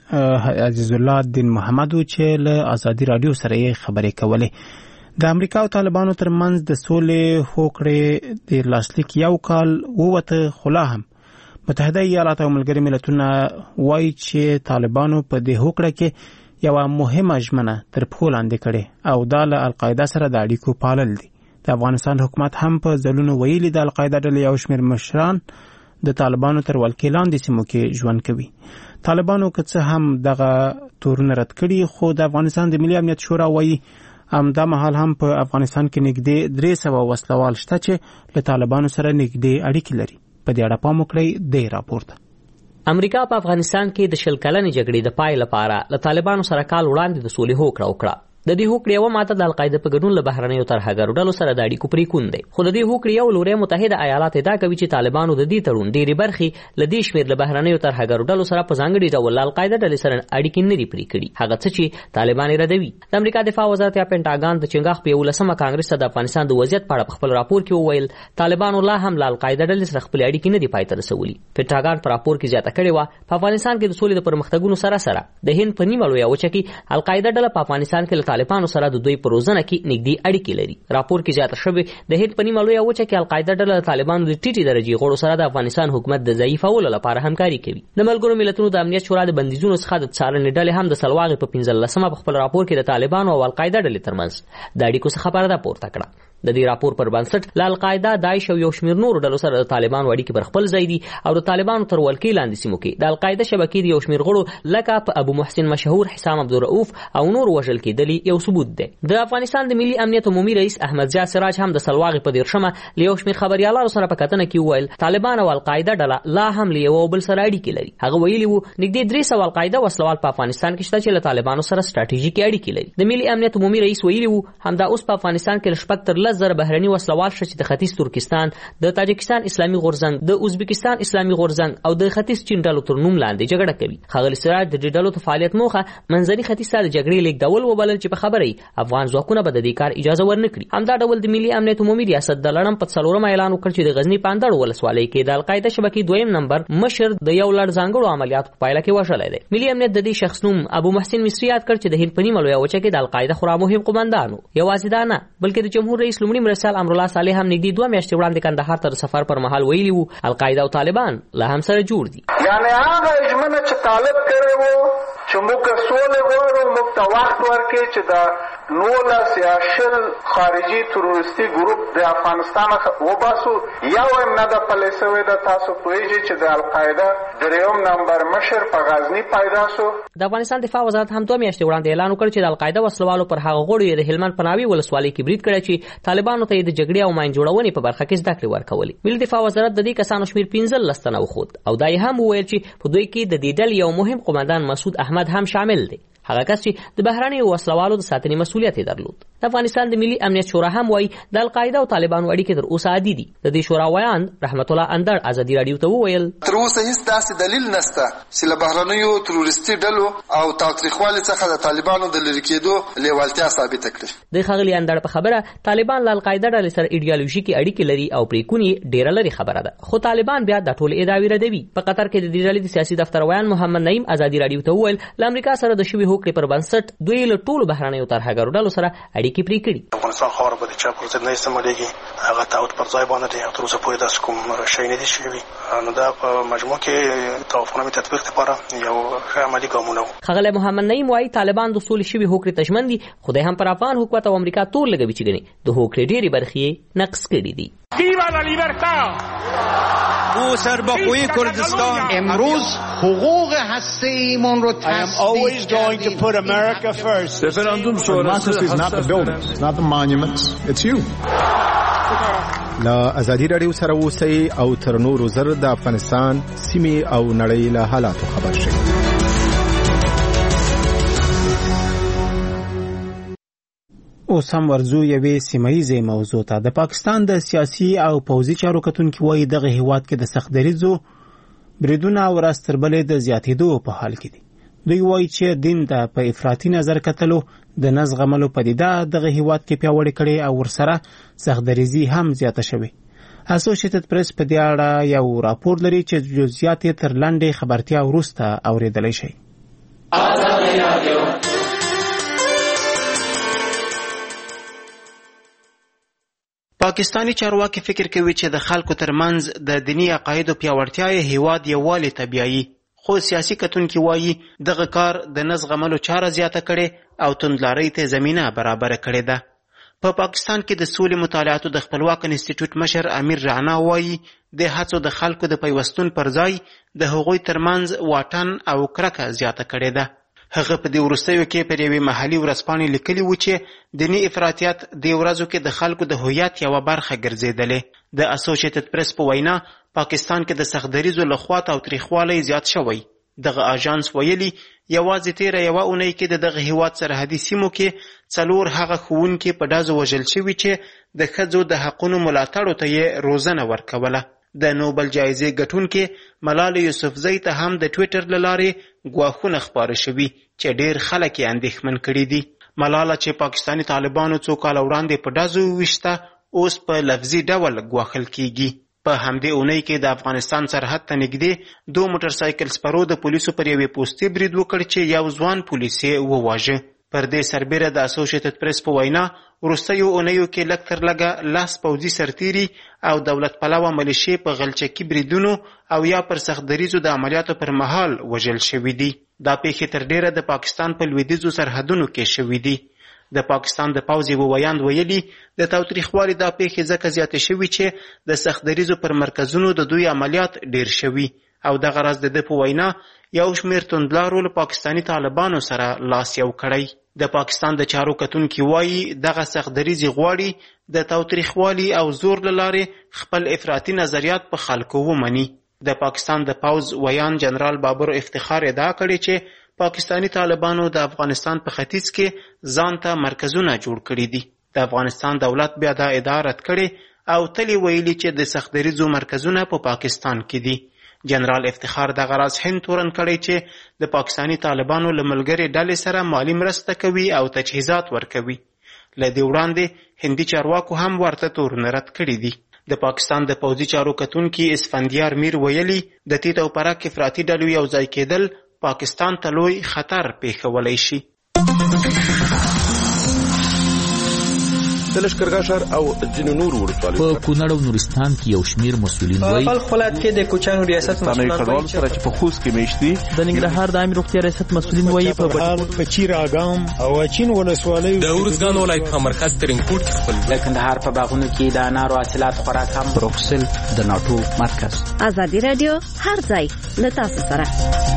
عزیز الله الدین محمد چې له ازادي رادیو سره خبرې کولې. د امریکا او طالبانو ترمنځ د سولې هوکړې د لاسلیک یو کال ووته، خو لا هم متحده ایالات او ملګري ملتونه وایي چې طالبانو په دې هوکړه کې یو مهمه ژمنه تر پښو لاندې کړې او دا له القاعده سره د اړیکو پالل دي. د افغانستان حکومت هم په ځلونو ویلي د القاعده ډلې یو شمېر مشران د طالبانو تر ولکې لاندې سیمو کې ژوند کوي. طالبانو که څه هم دغه تورونه رد کړي، خو د افغانستان د ملي امنیت شورا وایي همدا مهال هم په افغانستان کې نږدې 300 وسلوال شته چې له طالبانو سره نږدې اړیکې لري. په دې اړه پام وکړئ د راپورته. امریکا په افغانستان کې د 20 کلنې جګړې د پای لپاره له طالبانو سره کال وړاندې د سولې هوکړه وکړه. د دې هوکړې یو ماده د القاعده په ګډون له بهرنیو ترهګرو ډلو سره د اړیکو پریکون دی، خو د دې هوکړې یو لوري متحده ایالات ادعا کوي چې طالبانو د دې تړون ډېری برخې له دې شمېر له بهرنیو ترهګرو ډلو سره په ځانګړي ډول له القاعده ډلې سره اړیکې نه دي پرې کړي، هغه څه چې طالبان یې ردوي. د امریکا دفاع وزارت یا پینټاګان د چنګاښ په 11مه کانګرس د افغانستان د وضعیت په اړه په خپل راپور کې وویل طالبانو لا هم له القاعده ډلې سره خپل اړیکې نه دي پای ته رسولي. پینټاګان په راپور کې زیاته کړې و په افغانستان کې د سولې د پرمختګونو سره سره د هند په نیمه لویه وچه کې القاعده ډله په افغانستان کې له طالبانو سره د دوی پروژنه کې نږدې اړیکې لري. راپور کې زیاته شوی د هند په نیمه لویه وچه کې القاعده ډله د طالبانو د ټیټې درجې غړو سره د افغانستان حکومت د ضعیفولو لپاره همکاري کوي. د ملګرو ملتونو د امنیت شورا د بندیزونو څخه د څارنې ډلې هم د سلواغې په 15مه په خپل راپور کې د طالبانو او القاعده ډلې ترمنځ د اړیکو څخه پرده پورته کړه. د دې راپور پر بنسټ له القاعده، داعش او یو شمېر نورو ډلو سره د طالبانو اړیکې پر خپل ځای دي او د طالبانو تر ولکې لاندې سیمو کې د القاعده شبکې د یو شمېر غړو لکه په ابو محسن مشهور، حسام عبدالرؤف او نور وژل کېدلي یو ثبوت دی. د افغانستان د ملي امنیت عمومي رئیس احمد جا سراج هم د سلواغې په 13مه له یو شمېر خبريالانو سره په کتنه کې وویل طالبان او القاعده ډله لا هم له یو بل سره اړیکې لري. هغه ویلي وو نږدې 300 القاعده وسلوال په افغانستان کې شته چې له طالبانو سره ستراتیژیک اړیکې لري. د ملي امنیت عمومي رئیس ویلي وو همدا اوس په افغانستان کې شپږ تر 10,000 بهرني وسلوال شته چې د ختیځ ترکستان، د تاجکستان اسلامي غورځنګ، د ازبکستان اسلامي غورځنګ او د ختیځ چین ډلو تر نوم لاندې جګړه کوي. ښاغلي سراج د دې ډلو د فعالیت موخه منځني ختیځ ته د جګړې لیږدول وبلل چې په خبره افغان ځواکونه به د دې کار اجازه ورنکړي. همدا ډول د ملي امنیت عمومي ریاست د لړم په 4مه اعلان وکړ چې د غزنی پاندړ ولسوالۍ کې د القاعده شبکې 2م نمبر مشر د یو لړ ځانګړو عملیاتو په پایله کې وژل دی. ملي امنیت د دې شخص نوم ابو محسن مصری یاد کړ چې د هند په نیمه لویه وچه کې د القاعده خورا مهم قومندان و. یوازې دا نه بلکې د جمهور رئیس لومړي مرستیال امرالله صالح هم نږدې 2 میاشتې وړاندې کندهار ته سفر پر مهال ویلي وو القاعده او طالبان لا هم سره جوړ دي. یعنی هغه ژمنه چې طالب کړی وو چې موږ سولې غواړو، موږ ته وخت ورکړي چې د 19 یا 20 خارجي تروریستي ګروپ د افغانستان وباسو یو هم نه د پلیسوي د تاسو پوهیږي چې د القاعده دریم نمبر مشر په غزنی پیدا شو. د افغانستان دفاع وزارت هم 2 میاشتې وړاندې اعلان وکړ چې د القاعده وسلوالو پر هغه غړو د هلمند په ناوي ولسوالۍ کې برید کړی چې طالبانو ته د جګړې او ماین جوړونې په برخه کې زده کړې ورکولې. ملي دفاع وزارت د دې کسانو شمیر 15 تنه وخت او دا یې هم وویل چې په دوی کې د دې ډلې یو مهم قومندان مسعود احمد هم شامل دی، هغه کس چې د بهراني وسلوالو د ساتنې مسؤلیت یې درلود. د افغانستان د ملي امنیت شورا هم وایي د القاعده او طالبانو اړیکې تر اوسه عادي دي. د دې شورا ویان رحمت الله اندړ ازادي رادیو ته وویل تر اوسه هیڅ داسې دلیل نشته چې له بهرانیو تروریستي ډلو او تاوتریخوالي څخه د طالبانو د لرې کېدو لیوالتیا ثابته کړي. د ښاغلي اندړ په خبره طالبان له القاعده ډلې سره ایډیالوژیکي اړیکې لري او پریکونې ډیره لري خبره ده، خو طالبان بیا د ټول ادعاوی ردوي. په قطر کې د دې ډلې د سیاسي دفتر ویان محمد نعیم ازادي رادیو ته وویل له امریکا سره د شوي هوکړې پر بنسټ دوی له ټولو بهرانیو ترهګرو ډلو سره اړیکې پرې کړي. افغانستان خاوره به د چا پر ضد نه استعمالېږي، هغه تعهد پر ځای باندې دی او تر اوسه پورې داسې کوم شی نه دي شوي. نو دا په مجموع کې توافقنامې تطبیق لپاره یو ښه عملي ګامونه وو. ښاغلی محمد نعیم وایي طالبان د سولې شوي هوکړې ته ژمن دي، خو دی هم پر افغان حکومت او امریکا تور لګوي چې ګنې د هوکړې ډېرې برخې یې نقض کړي دي. Viva la libertad! او سرباخوی کردستان امروز حقوق هسته‌ایمون رو always going to put America first. Referendum شورای is not the buildings, it's not the monuments, it's you. لا ازادي رادیو سره اوسئ او تر نورو زر د افغانستان سیمې او نړۍ له حالاتو خبر شئ. اوس هم ورځو یوې سیمه‌یزې موضوع ته. د پاکستان د سیاسي او پوځي چارو کتونکي وایي دغه هیواد کې د سخت دریځو بریدونه ورځ تر بلې د زیاتېدو په حال کې دي. دوی وایي چې دین ته په افراطي نظر کتلو د نه زغملو پدیده دغه هیواد کې پیاوړې کړې او ورسره سخت دریځي هم زیاته شوې. اسوسییټډ پریس په دې اړه یو راپور لري چې جزئیات یې تر لنډې خبرتیا وروسته اورېدلی شئ. پاکستانی چارواکي فکر کوي چې د خلکو ترمنځ د دینی عقایدو پیاوړتیا یې هیواد یووالي ته بیایي، خو سیاسي کتونکي وایي دغه کار د نه زغملو چاره زیاته کړې او توندلارۍ ته زمینه برابره کړې ده. په پاکستان کې د سولې مطالعاتو د خپلواک انسټیټیوټ مشر امیر رانا وایي د هڅو د خلکو د پیوستون پر ځای د هغوی ترمنځ واټن او کرکه زیاته کړې ده. هغه په دې وروستیو کې پر یوې محلي ورځپاڼې لیکلي و چې دیني افراطیت د ورځو کې د خلکو د هویت یوه برخه ګرځېدلې. د اسوسییټډ پریس په وینا پاکستان کې د سخت دریځو له خوا تاوتریخوالی زیات شوی. دغه آژانس ویلي یوازې تیره یوه اونۍ کې د دغه هیواد سرحدي سیمو کې 4 هغه ښوونکي په ډزو وژل شوي چې د ښځو د حقونو ملاتړو ته یې روزنه ورکوله. د نوبل جایزې ګټونکې ملالۍ یوسفزۍ ته هم د ټویټر له لارې ګواښونه خپاره شوي چې ډېر خلک یې اندېښمن کړي دي. ملاله چې پاکستاني طالبانو څو کاله وړاندې په ډزو وویشته اوس په لفظي ډول ګواښل کیږي. په همدې اونۍ کې د افغانستان سرحد ته نږدې 2 موټر سایکل سپرو د پولیسو پر یوې پوستې برید وکړ چې یو ځوان پولیس یې وواژه. پر دې سربیره د اسوسییټډ پریس په وینا وروستیو اونیو کې لږ تر لږه 10 پوځي سرتیري او دولت پلوه ملیشې په غلچکي بریدونو او یا پر سخت دریځو د عملیاتو پر مهال وژل شوي دي. دا پیښې تر ډیره د پاکستان په لویدیځو سرحدونو کې شوي دي. د پاکستان د پوځ یو ویاند ویلي د تاوتریخوالي دا پیښې ځکه زیاتې شوي چې د سخت دریځو پر مرکزونو د دوی عملیات ډیر شوي او دغه راز د په وینا یو شمېر توندلارو له پاکستاني طالبانو سره لاس یو کړی. د پاکستان د چارو کتونکي وایي دغه سخت دریځي غواړي د تاوتریخوالي او زور له لارې خپل افراطي نظریات په خلکو ومني. د پاکستان د پوځ ویان جنرال بابر افتخار ادعا کړې چې پاکستاني طالبانو د افغانستان په ختیځ کې ځان ته مرکزونه جوړ کړي دي. د افغانستان دولت بیا دا ادعا رد کړې او تل ویلي چې د سخت دریځو مرکزونه په پاکستان کې دي. جنرال افتخار دغه راز هند تورن کړی چې د پاکستاني طالبانو له ملګرې ډلې سره مالی مرسته کوي او تجهیزات ورکوي. له دې وړاندې هندي چارواکو هم ورته تورونه رد کړي دي. د پاکستان د پوځي چارو کتونکي اسفندیار میر ویلي د تیت او پرک افراطي ډلو یو ځای کېدل پاکستان ته لوی خطر پیښولی شي. د لشکرګاه ښار او ځینو نورو ولسوالیو په کونړ او نورستان کې یو شمیر مسؤلین وایي په خپل ولایت کې د کوچانو ریاست مسؤلین سره چې په خوست کې میشتي د ننګرهار د عامه روغتیا ریاست مسؤلین وایي په چیراګام او چین ولسوالیو د ورزګان ولایت مرکز ترنګپورت خپل د کندهار په باغونو کې د انارو حاصلات خورا کم. بروکسل د ناتو مرکز. ازادي رادیو هر ځای د تاسو سره.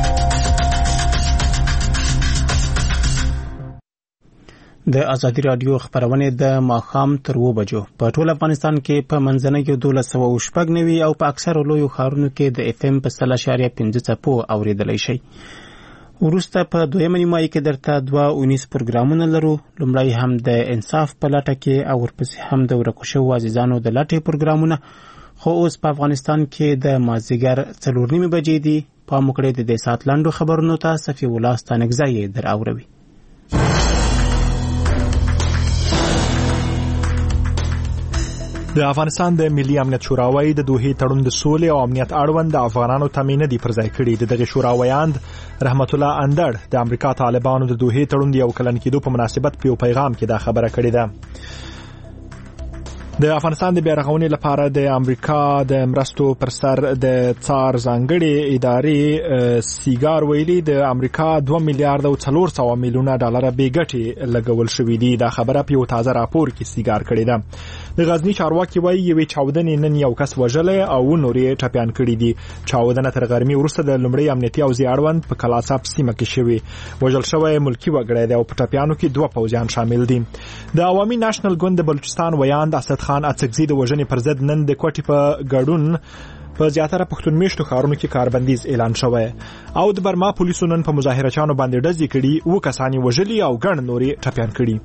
د ازادي رادیو خبرونه د ماخام تر 2 بجو په ټول افغانستان کې په منځنۍ 1290 او په اکثر لویو ښارونو کې د اف ام په 0.5 څپو اوریدلای شي. ورسته په دویمه نیمایي کې درته 2 پروګرامونه لرو. لومړی هم د انصاف په لټه کې او ورپسې هم د ورکوشو عزیزانو د لټې پروګرامونه. خو اوس په افغانستان کې د مازیګر 4:30 بجې دي. په مکړه د سات لاندو خبرونو ته صفي الله ستانګزای در اوروي. د افغانستان د ملي امنیت شوراوی د دوحې تړون د سولې او امنیت اړوند د افغانانو تامین دي پر ځای کړي. دغه شوراویاند رحمت الله اندر د امریکا طالبانو د دوحې تړون د یو کلن کېدو په مناسبت په پیغام کې دا خبره کړې ده. د افغانستان د بیارغونې لپاره د امریکا د مرستو پر سر د څار ځانګړي ادارې سیګار ویلي د امریکا 2 میلیارډ او 400 میلیونه ډالر بې ګټې لګول شوې دي. دا خبره په یو تازه راپور کې سیګار کړې ده. د غزنی چارواکي وایي یوې چاودنې نن یو کس وژلی او نورې ټپیان کړي دي. چاودنه تر غرمې وروسته د لومړي امنیتي اوضاع اړوند په کلاساب سیمه کې شوې. وژل شوی ملکی وګړی دی او په ټپیانو کې 2 پوځیان شامل دي. د عوامي نېشنل ګوند د بلوچستان ویاند اسد خان اڅکزي د وژنې پر ضد نن د کوټې په ګډون په زیاتره پښتون میشتو ښارونو کې کاربندیز اعلان شوی. او د برما پولیسو نن په مظاهرچیانو باندې ډزې کړي. 2 کسان وژلي او ګڼ نورې ټپیان کړي.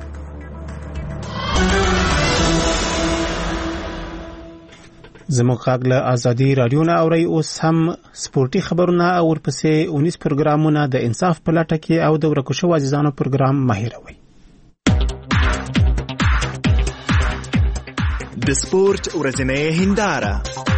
زموږ غږ له ازادي رادیو نه اوري. اوس هم سپورتي خبرونه او ورپسې 19 پروګرامونه د انصاف په لټه کې او د ورکوشو عزیزانو پروګرام ماهروي. د سپورت ورځنۍ هنداره.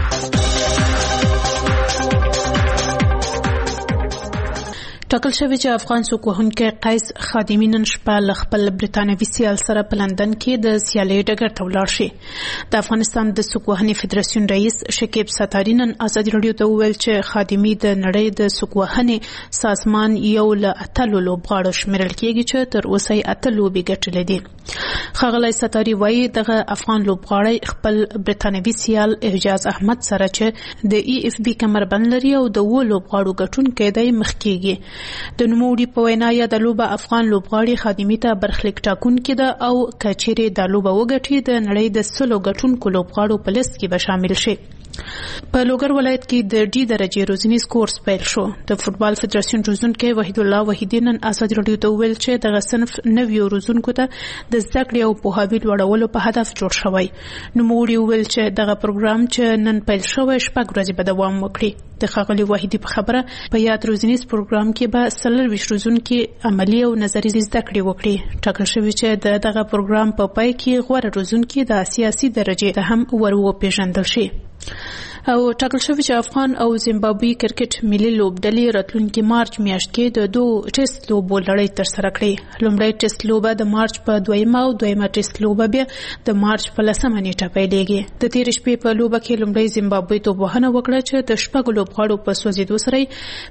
ټاکل شوی چې افغان سوکوهونکي قیس خادمي نن شپه له خپل برتانوي سیال سره په لندن کې د سیالۍ ډګر ته ولاړ شي. د افغانستان د سوکوهنې فدراسیون رئیس شکیب ستاري نن ازادي رادیو ته وویل چې خادمي د نړۍ د سوکوهنې سازمان یو له 8 لوبغاړو شمیرل کېږي چې تر اوسه یې 8 لوبې ګټلې دي. ښاغلی ستاري وایي دغه افغان لوبغاړی خپل برتانوي سیال اعجاز احمد سره چې د ای اف بي کمربند لري او د 2 لوبغاړو ګټونکی دی مخ کېږي. د نوموړي په وینا یا د لوبه افغان لوبغاړي خادمي ته برخلیک ټاکونکي ده او کچېرې د لوبه وګټي د نړۍ د 100 ګټونکو لوبغاړو په لیست کې به شامل شي. په لوګر ولایت کې د ډي درجه روزنیز کورس پیل شو. د فوتبال فدراسیون روزونکي وحید الله وحیدی نن ازادي رادیو ته ویل چې دغه صنف نویو روزونکو ته د زده کړې او پوهاوي لوړولو په هدف جوړ شوی. نوموړي ویل چې دغه پروګرام چې نن پیل شوی 6 ورځې به دوام وکړي. د ښاغلي وحیدی په خبره په یاد روزنیز پروګرام کې به 40 روزونکي عملی او نظري زده کړې وکړي. ټاکل شوی چې دغه پروګرام په پای کې غوړه روزونکي د سیاسي درجه ته هم ورو پیژندل شي. او ټاکل شوی چې افغان او زیمبابوي کرکټ ملي لوبډلې راتلونکي مارچ میاشت کې د 2 ټیسټ لوبو لړۍ ترسره کړې. لومړی ټیسټ لوبه د مارچ په 2 او دویمه ټیسټ لوبه بیا د مارچ په 10 نیټه پیلېږي. د تیر شپې په لوبه کې لومړی زیمبابوي توپوهنه وکړه چې د 6 لوبغاړو په سوځېدو سره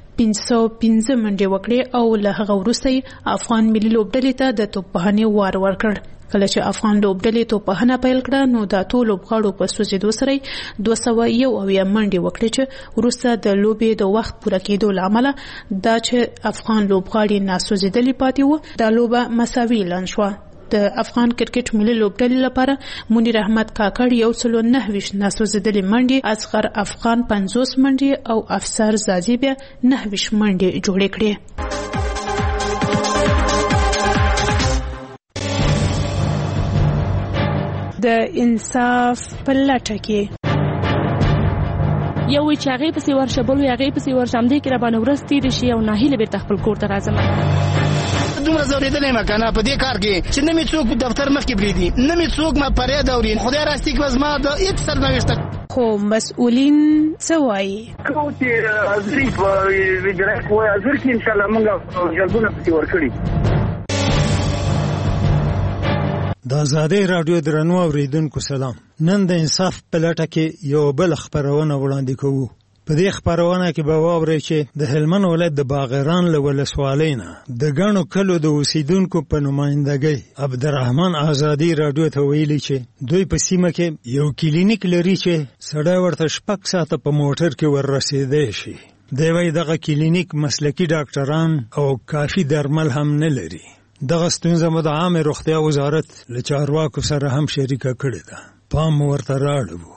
515 منډې وکړې او له هغه وروسته افغان ملي لوبډلې ته د توپوهنې وار ورکړ. کله چې افغان لوبډلې توپوهنه پیل کړه نو د ټولو لوبغاړو په سوځېدو سره 201 منډې وکړې چې وروسته د لوبې د وخت پوره کېدو له امله دا چې افغان لوبغاړي ناسوځېدلي پاتې وو دا لوبه مساوي اعلان شوه. د افغان کرکټ ملي لوبډلې لپاره منیر احمد کاکړ 129 ناسوځېدلي منډې، اصغر افغان 50 منډې او افسر زازي بیا 29 منډې جوړې کړې. د انصاف په لټه کې یو وی چې هغه پسې ورشه بل وی هغه پسې ورشم دې کې را باندې ورځ تیر شي او ناهیله به خپل کور ته راځم. دومره زوریدلې ما کنه په دې کار کې چې نه می څوک دفتر مخ کې بریدي نه می څوک ما پرې داورین خدای راستي کې ما د هیڅ سرنوشت خو مسؤلین څه وایي کوم چې ازري ویډرا کوی ازر کې ان شاء الله موږ جلبونه پسې ورکړي. د آزادۍ رادیو درنو اوریدونکو سلام. نن د انصاف په لټه کې یو بل خبرونه وړاندې کوو. په دې خبرونه کې به واورئ چې د هلمند ولایت د باغران له ولسوالۍ نه د ګڼو کلو د اوسیدونکو په نمائندګۍ عبدالرحمن آزادۍ رادیو ته ویلي چې دوی په سیمه کې یو کلینیک لري چې سړی ورته 6 ساعته په موټر کې وررسېدی شي. دی وایي دغه کلینیک مسلکي ډاکټران او کافي درمل هم نه لري. دغه ستونزه مو د عامه روغتیا وزارت له چارواکو سره هم شریکه کړې ده. پام ورته راړو.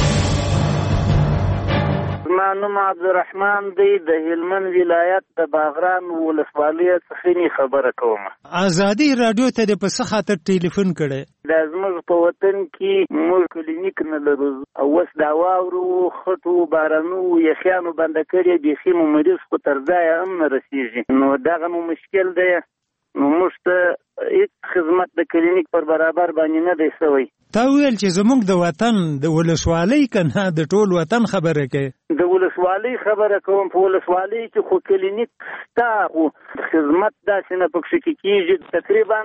زما نوم عبدالرحمن دی، د هلمند ولایت د باغران ولسوالۍ څخه خبره کوم. آزادۍ رادیو ته د په څه خاطر ټلیفون کړی؟ دا زموږ په وطن کې موږ کلینیک نه لرو او اوس دا واورو خټو بارانو یخیانو بنده کړی بیخي مو مریض خو تر ځایه هم نه رسېږي. نو دغه مو مشکل دی. نو موږ ته هیڅ خدمت د کلینیک پر برابر باندې نه دی شوی. تا ویل چې زموږ د وطن د ولسوالۍ کنه د ټول وطن خبره کوي. د ولسوالۍ خبره کوم. په ولسوالۍ کې خو کلینیک شته خو خدمت داسې نه پکې کېږي. تقریبا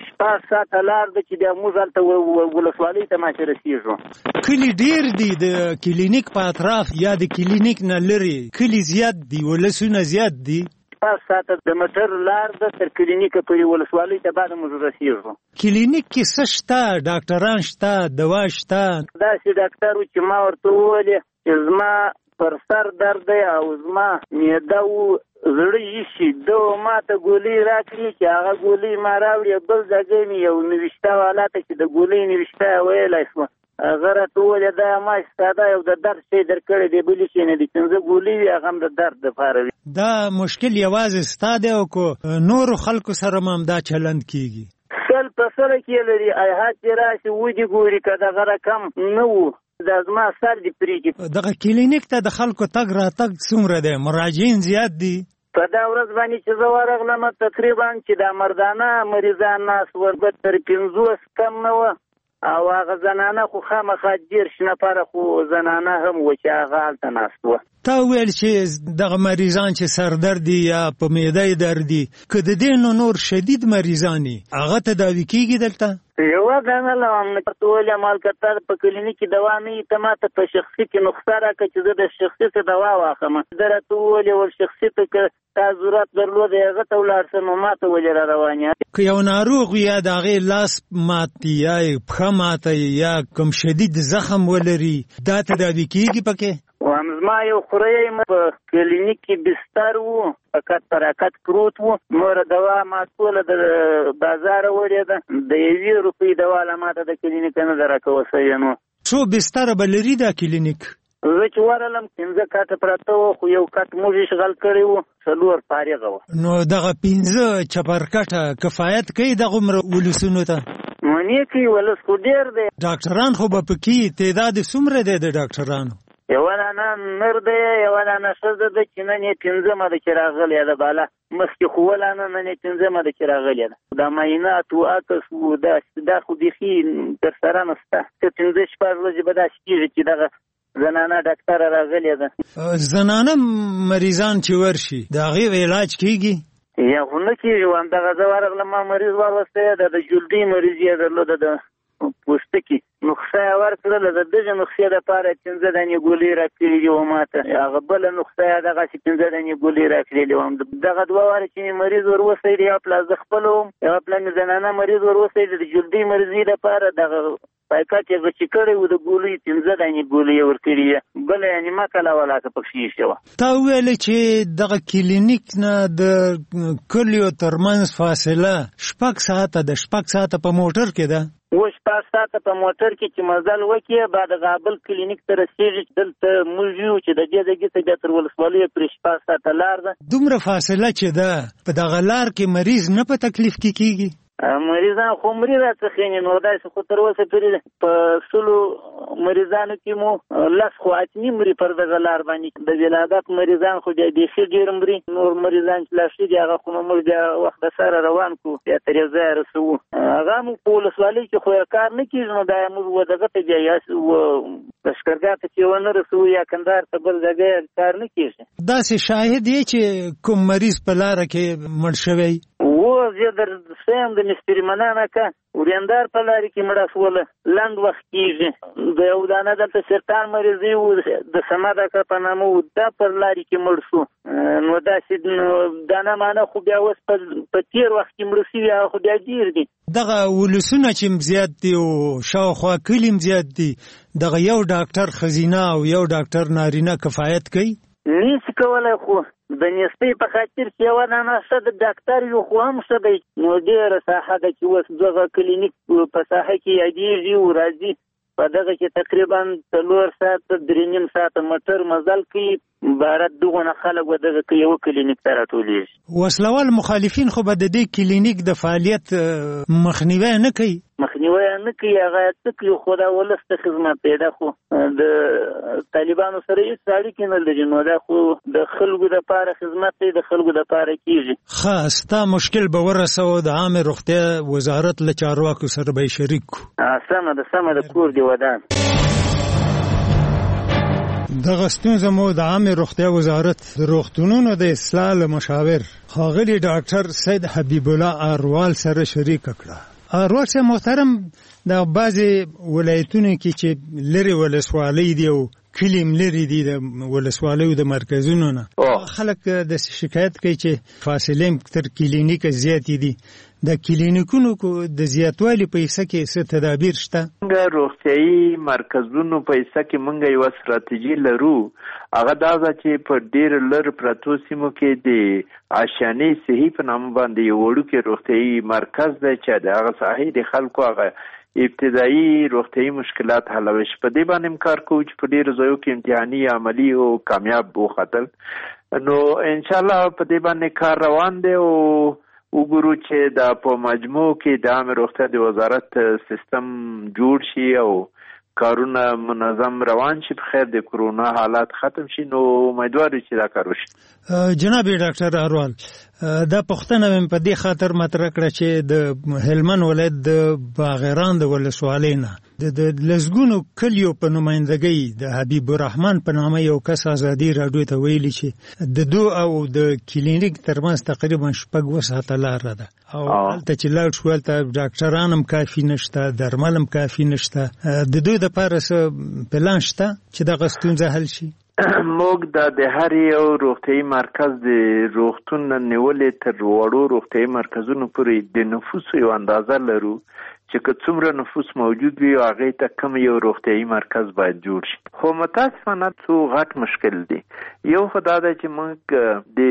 6 ساعته لار ده چې د موږ هلته ولسوالۍ ته ماته رسېږو. کلي ډېر دي د کلینیک په اطراف یا د کلینیک نه لرې کلي زیات دي ولسونه زیات دي. 5 ساعته د موټر لار ده تر کلینیکه پورې ولسوالۍ ته بعد موږ رسېږو. کلینیک کې څه شته؟ ډاکټران شته؟ دوا شته؟ داسې ډاکټر و چې ما ورته وویلې چې زما پر سر درد دی او زما معده و زړه ایښي. ده ما ته ګولۍ راکړي چې هغه ګولۍ ما راوړې. بل ځای مې یو 90 والا ته چې د ګولۍ 90 یې ویلی شوه. هغه راته وویل دا ما ساده یو د درد شی درکړی دی بلې شی نه دي. 5 ګولۍ وي هغه هم د درد دپاره وي. دا مشکل یوازې ستا دی او که نورو خلکو سره هم دا چلند کېږي؟ 100% کې لري. ایحات چې راشي ودې ګوري که دغه رقم نه و دا زما سر دې پرېږي. دغه کلینیک ته د خلکو تګ راتګ څومره دی؟ مراجعین زیات دي؟ په دا ورځ باندې چې زه ورغلم تقریبا چې دا مردانه مریضان ناست ول به تر 50 کم نه وه او هغه زنانه خو خامخا 10 نفره خو زنانه هم و چې هغه هلته ناست وه. تا ویل چې دغه مریضان چې سردرد دي یا په معده یې درد دي که د دې نور شدید مریضان دي هغه تداوي کېږي دلته؟ یوه دانه لوم ته ویلې مالکتر په کلینیک کې دوا نه وي ته ما ته په شخصي کې نسخه راکړه چې زه د شخصي څه دوا واخلم. ده راته وویلې ول شخصي ته که تا ضرورت درلود هغه ته ولاړ سه نو ما ته ولې را روان یې. که یو ناروغ یا د هغې لاس مات یا پښه ماته یا کوم شدید زخم ولري دا تداوي کېږي پکې؟ زما یو خوری په کلینیک کې بستر و فقط پراکت پروت و. نوره دوا ما ټوله د بازاره وړې ده. د 1 روپۍ دوا له ماته د کلینیک نه ده راکوه شوې. نو څو بستره به لري دا کلینیک؟ زه چې ورغلم 15 کاټه پراته وو خو یو کټ موږ اشغال کړی وو 4 فارغه وه. نو دغه 15 چپرکټه کفایت کوي دغه ولسونو ته؟ منې کوي ولس خو ډېر دی. ډاکټران خو به پکې تعداد څومره دی د ډاکټرانو؟ یوه دانه نر دی یوه دانه ښځه ده چې نن یې 15مه ده چې راغلې ده. بالا مخکې خو ولانه نن یې 15مه ده چې راغلې ده. دا معاینات و عکس و دا خو بیخي تر سره نشته. که 15-16 ورځې به داسې کېږي چې دغه زنانه ډاکټره راغلې ده. زنانه مریضان چې ورشي د هغې علاج کېږي؟ یا خو نه کېږي. همدغه زه ورغلم ما مریض وروستی ده د جلدي مریض یې درلوده د پوستکي نسخه یې ورکړله. د دغې نسخې دپاره 15 دانې ګولۍ راکړلې وه ما ته. هغه بله نسخه یې دغسې 15 دانې ګولۍ راکړلې وم. دغه 2 واره چې مې مریض وروستی یوه پله زه خپله وم یوه پله مې زنانه مریض وروستی د جلدي مریضۍ دپاره دغه پایکاټ یې غچې کړی و د ګولۍ 15 دانې ګولۍ یې ورکړې وې. بله یعنې مکله ولاکه پکښې ایښې وه. تا وویلې چې دغه کلینیک نه د کلیو ترمنځ فاصله 6 ساعته ده. 6 ساعته په موټر کې ده؟ 6 ساعته په موټر کې چې مزل وکړي بعد غابل کلینیک ته رسېږي. دلته موږ یو چې د دې ځای ته بیا تر ولسوالۍ پورې 6 ساعته لار ده. دومره فاصله چې ده په دغه لار کې مریض نه په تکلیف کې کېږي؟ مریضان خو مري راڅخه نو داسې خو تر اوسه پورې په 100 مریضانو کې مو 10 خو اټنی مري پر دغه لار باندې. د ولادت مریضان خو بیا بیخي ډېر مري. نور مریضان چې لا شي دي هغه خو موږ بیا وخت سره روان کړو بیا تر یو ځای رسوو. هغه مو په ولسوالۍ کې خو کار نه کېږي نو دا موږ دغه ته بیا لښکرګاه ته چې ونه رسوو یا کندهار ته بل ځای کار نه کېږي. داسې شاهد یې چې کوم مریض په لاره کې مړ شوی و خو زه در سیم د مستری منانه کا وریندار په لاري کې مړه شوله لنډ وخت کېږي د یو دانه دلته سرطان مریض و د سماده کا په نامه و دا پر لاري کې مړ شو نو داسې دانه مانه خو بیا اوس په تیر وخت کې مړ شوي خو بیا ډېر دي دغه ولسونه چې زیات دي او شاوخوا کلي زیات دي دغه یو ډاکټر ښځینه او یو ډاکټر نارینه کفایت کوي نشي کولی خو د نېستۍ په خاطر چې یوه دانه ښه د ډاکټر یو خو هم ښه دی نو ډېره ساحه ده چې اوس دغه کلینیک په ساحه کې یادېږي او راځي په دغه کې تقریبا 4 ساعته 3.5 ساعته موټر مزل کوي بارت دغونه خلک و دغه کې یو کلینیک ته راټولېږي وسلوال مخالفین خو به د دې کلینیک د فعالیت مخنیوی نه کوي هغه څه کوي خو دا ولس ته خدمت دی دا خو د طالبانو سره هېڅ اړیکې نه لري نو دا خو د خلکو دپاره خدمت دی د خلکو دپاره کېږي ښه ستا مشکل به ورسوو د عامې روغتیا وزارت له چارواکو سره به یې شریک کړو سمه ده کور دی ودان دغه ستونزه مو د عامې روغتیا وزارت د روغتونونو د اصلاح له مشاور ښاغلي ډاکټر سید حبیب الله اروال سره شریکه کړه اروال صاحب محترم د بعضې ولایتونو کې چې لرې ولسوالۍ دي او کلیم لري دي د ولسوالیو د مرکزونو نه خلک د شکایت کوي چې فاصلې تر کلینیک زیاتې دي د کلینیکونو د زیاتوالي په حصه کې څه تدابیر شته؟ موږ روغتیایي مرکزونو په حصه کې موږ یو ستراتیژي لرو هغه دا ده چې په ډېر لر پرتو سیمو کې د آشیانې صحي په نامه باندې یو وړوکی روغتیایي مرکز دی چې د هغه ساحې د خلکو هغه ابتدایي روغتیایي مشکلات حلوي په دې باندې کار کوو چې په ډېرو ځایو کې امتحاني عملي او کامیاب وختل نو ان شاء الله په دې باندې کار روان دی او وګورو چې دا په مجموع کې د عامه روغتیا د وزارت سیستم جوړ شي او کارونه منظم روان شي په خیر د کرونا حالات ختم شي نو امیدوار چې دا کار وشي جناب ډاکټر اروال دا پښتنه په دې خاطر مطرح کړه چې د هلمند ولایت د باغران د ولسوالۍ نه د لزګونو کلیو په نمائندګۍ د حبیب الرحمن په نامه یو کس ازادي راډیو ته ویلي چې د دو او د کلینیک ترمنځ تقریبا 6 ساعته لار ده او هلته چې لاړ شو هلته ډاکټران هم کافي نشته درمل هم کافي نشته د دوی دپاره څه پلان شته چې دغه ستونزه حل شي موږ د هر یو روغتیایي مرکز د روغتون نیولې تر وړو روغتیایي مرکزونو پورې د نفوسو یو اندازه لرو چې که څومره نفوس موجود وي هغې ته کم یو روغتیایي مرکز باید جوړ شي خو متاسفانه څو غټ مشکل دی یو خو دا ده چې موږ د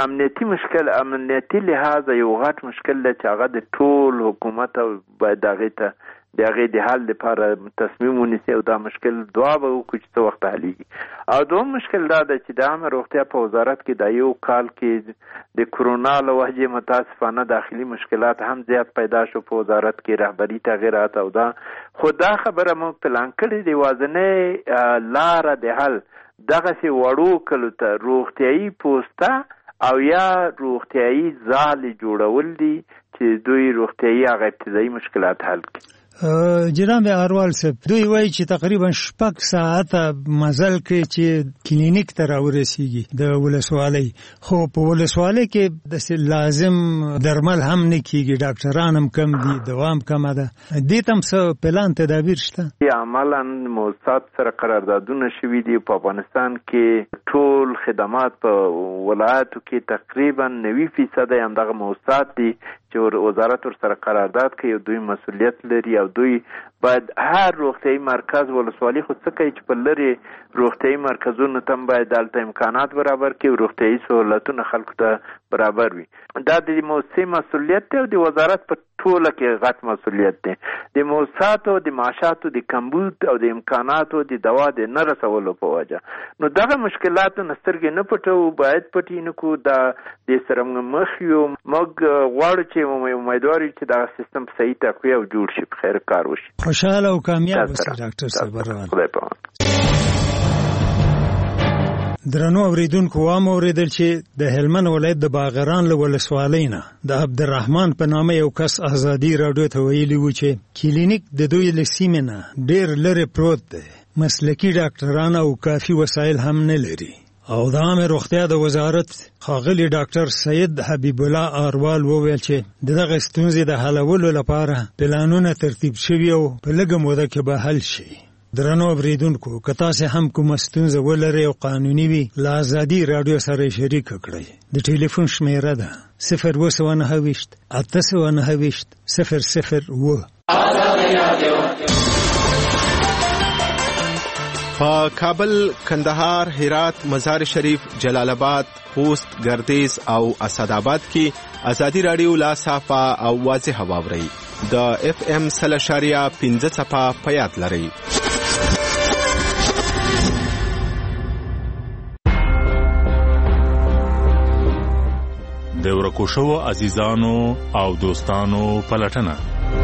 امنیتي لحاظه یو غټ مشکل دی چې هغه د ټول حکومت باید هغې ته د هغې د حل لپاره تصمیم ونیسي او دا مشکل دعا به وکړو چې څه وخت حلیږي او دوم مشکل دا ده چې د عامه روغتیا په وزارت کې دا یو کال کې د کرونا له وجې متاسفانه داخلي مشکلات هم زیات پیدا شو په وزارت کې رهبري تغیرات او دا خو دا خبره مو پلان کړې د یوازینۍ لاره د حل دغسې وړو کلو ته روغتیایي پوسته او یا روغتیایي ځالې جوړول دي چې دوی روغتیایي هغه ابتدایي مشکلات حل کړي جناب اروال صاحب دوی وایي چې تقریبا 6 ساعته مزل کوي چې کلینیک ته راورسیږي د ولسوالۍ خو په ولسوالۍ کې د لازم درمل هم نه کیږي ډاکټران هم کم دي دوام هم کم ده دې تم څه پلان تدابیر شته عملاً موسسات سره قراردادونه شوي دي په افغانستان کې ټول خدمات په ولایتو کې تقریبا 90% همدغه موسسات دي چې وزارت ورسره قرارداد کوي او دوی مسؤلیت لري او دوی باید هر روغتیایي مرکز ولسوالي خو څه کوي چې په لرې روغتیایي مرکزونو ته باید دلته امکانات برابر کړي او روغتیایي سهولتونه خلکو ته برابر وي دا د موسسې مسؤلیت دی او د وزارت په ټوله کې غټ مسؤلیت دی د موسساتو د معاشاتو د کمبود او د امکاناتو د دوا د نه رسولو په وجه نو دغه مشکلاتو نه سترګې نه پټو باید پټې نه کړو دا د سره مخ یو موږ غواړو چې امیدوار یو چې دا سیستم صحیح تقویه او جوړ شي په خیر کار وشي خوشاله او کامیاب اوسئ ډاکټر صاحب خدای په امان درنو اوریدونکو وام اوریدل چې د هلمند ولایت د باغران له ولسوالۍ نه د عبدالرحمن په نامه یو کس ازادي راډیو ته ویلي و چې کلینیک د دوی له سیمې نه ډېر لرې پروت دی مسلکي ډاکټران او کافي وسایل هم نه لري او د عامه روغتیا د وزارت ښاغلي ډاکټر سید حبیب الله اروال وویل چې دغه ستونزې د حلولو لپاره پلانونه ترتیب شوي او په لږه موده کې به حل شي. درنو اوریدونکو، که تاسو هم کومه ستونزه ولرئ او قانوني وي، له ازادي راډیو سره شریک کړئ. د ټلیفون شمیره ده 029 829 00 په کابل، کندهار، هرات، مزار شریف، جلال آباد، خوست، ګردیز او اسداباد کې ازادي رادیو لا صافه او واضح واوري. د اف ام 0.5 صفه په یاد لرئ. د ورکو شوو عزیزانو او دوستانو پلټنه.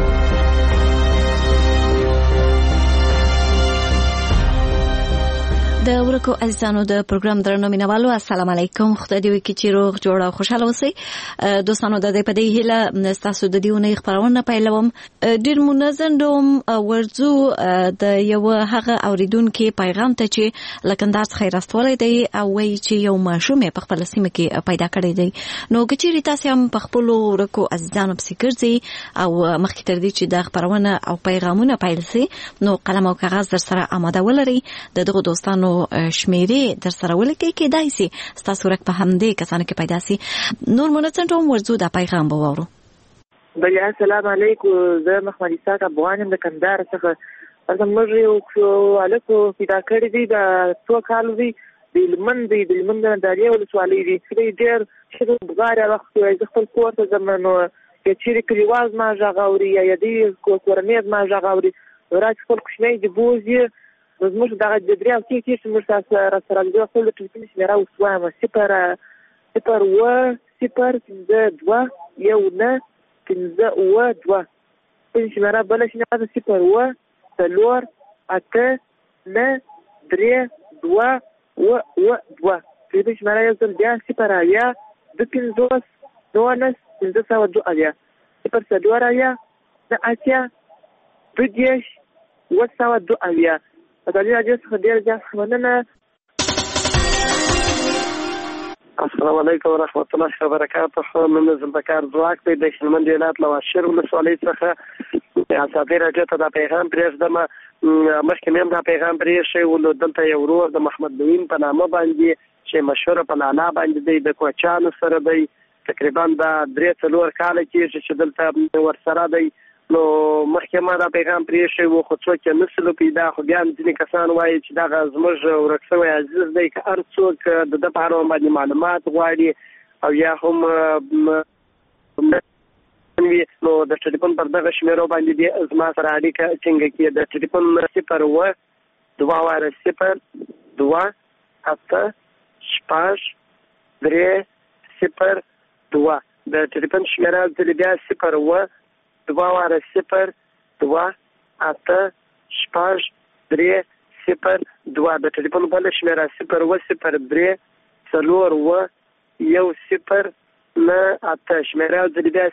د ورکو عزیزانو د پروګرام درنو مینوالو، السلام علیکم. خدای دې وکړي چې روغ جوړ او خوشاله اوسئ. دوستانو د دې په دې هیله ستاسو د دیونه خبرونه پیلوم. ډیر منظم دوم ورځو د یو هغه اوریدونکو پیغام ته چې لکندار څخه راستولې دی او وایي چې یو ماشوم په خپل سیمه کې پیدا کړی دی. نو کچېری تاسو هم په خپل ورکو عزیزانو په سکرځي او مخکې تر دې چې د خبرونه او پیغامونه پیل شي، نو قلم او کاغذ در سره آماده ولرئ. دغه دوستانو شمیرې در سره ولیکئ، کېدای شي ستاسو ورک په همدې کسانو کې پیدا شي. نور منظم ټوم ورځو دا پیغام به واورو. بیا السلام علیکم. زه محمد اسحاق افغان د کندهار څخه. زموږ یو الکو پیدا کړی دی د څو کالو دی، د لمن د دریه ولسوالۍ دی. ډېر ښه بغاره وخت زه خپل کور ته ځم، نو که چیرې کلیوال ما غږ اوري یا دی کورنۍ ما غږ اوري، راځي خپل کوچنی د بوز زموږ دغه د دریا او کې چې موږ تاسو سره د خپل ټلیفون شمیره وسوامه 0-0-0-2-1-9-5-2 شمیره بل شمیره 0-1-3-2-2 ټلیفون شمیره یو ځل بیا 0-2-9-5-2 اداري راځي څخه ډیر ځخ مننه. السلام علیکم ورحمۃ اللہ وبرکاتہ. من زلبکار زواک د شلمند ولایت لواشر ولسوالۍ څخه ازادي راډیو ته دا پیغام پرېږدم. مخکې مې دا پیغام پرېښی و، دلته یو ورور د محمد نوین په نامه باندې چې مشهور په لالا باندې دی، د کوچانو سره دی. تقریبا دا 3-4 کال کېږي چې دلته ورسره دی. نو مخکې ما دا پیغام پرېښی و، خو څوک یې نسلو پیدا. خو بیا ځینې کسان وایي چې دغه زموږ ورک شوی عزیز دی، که هر څوک د ده په اړه باندې معلومات غواړي او یا هم وي، نو د ټلیفون پر دغه شمیرو باندې دې زما سره اړیکه ټینګه کړي. د ټلیفون 0-2-2-8-6-3-0-2 د ټلیفون شمیره ځلې بیا 0-2-0-2-8-6-3-0-2 د ټلیفون بل شمیره 0-0-3-4-1-0-9-8 شمیره ځلې بیا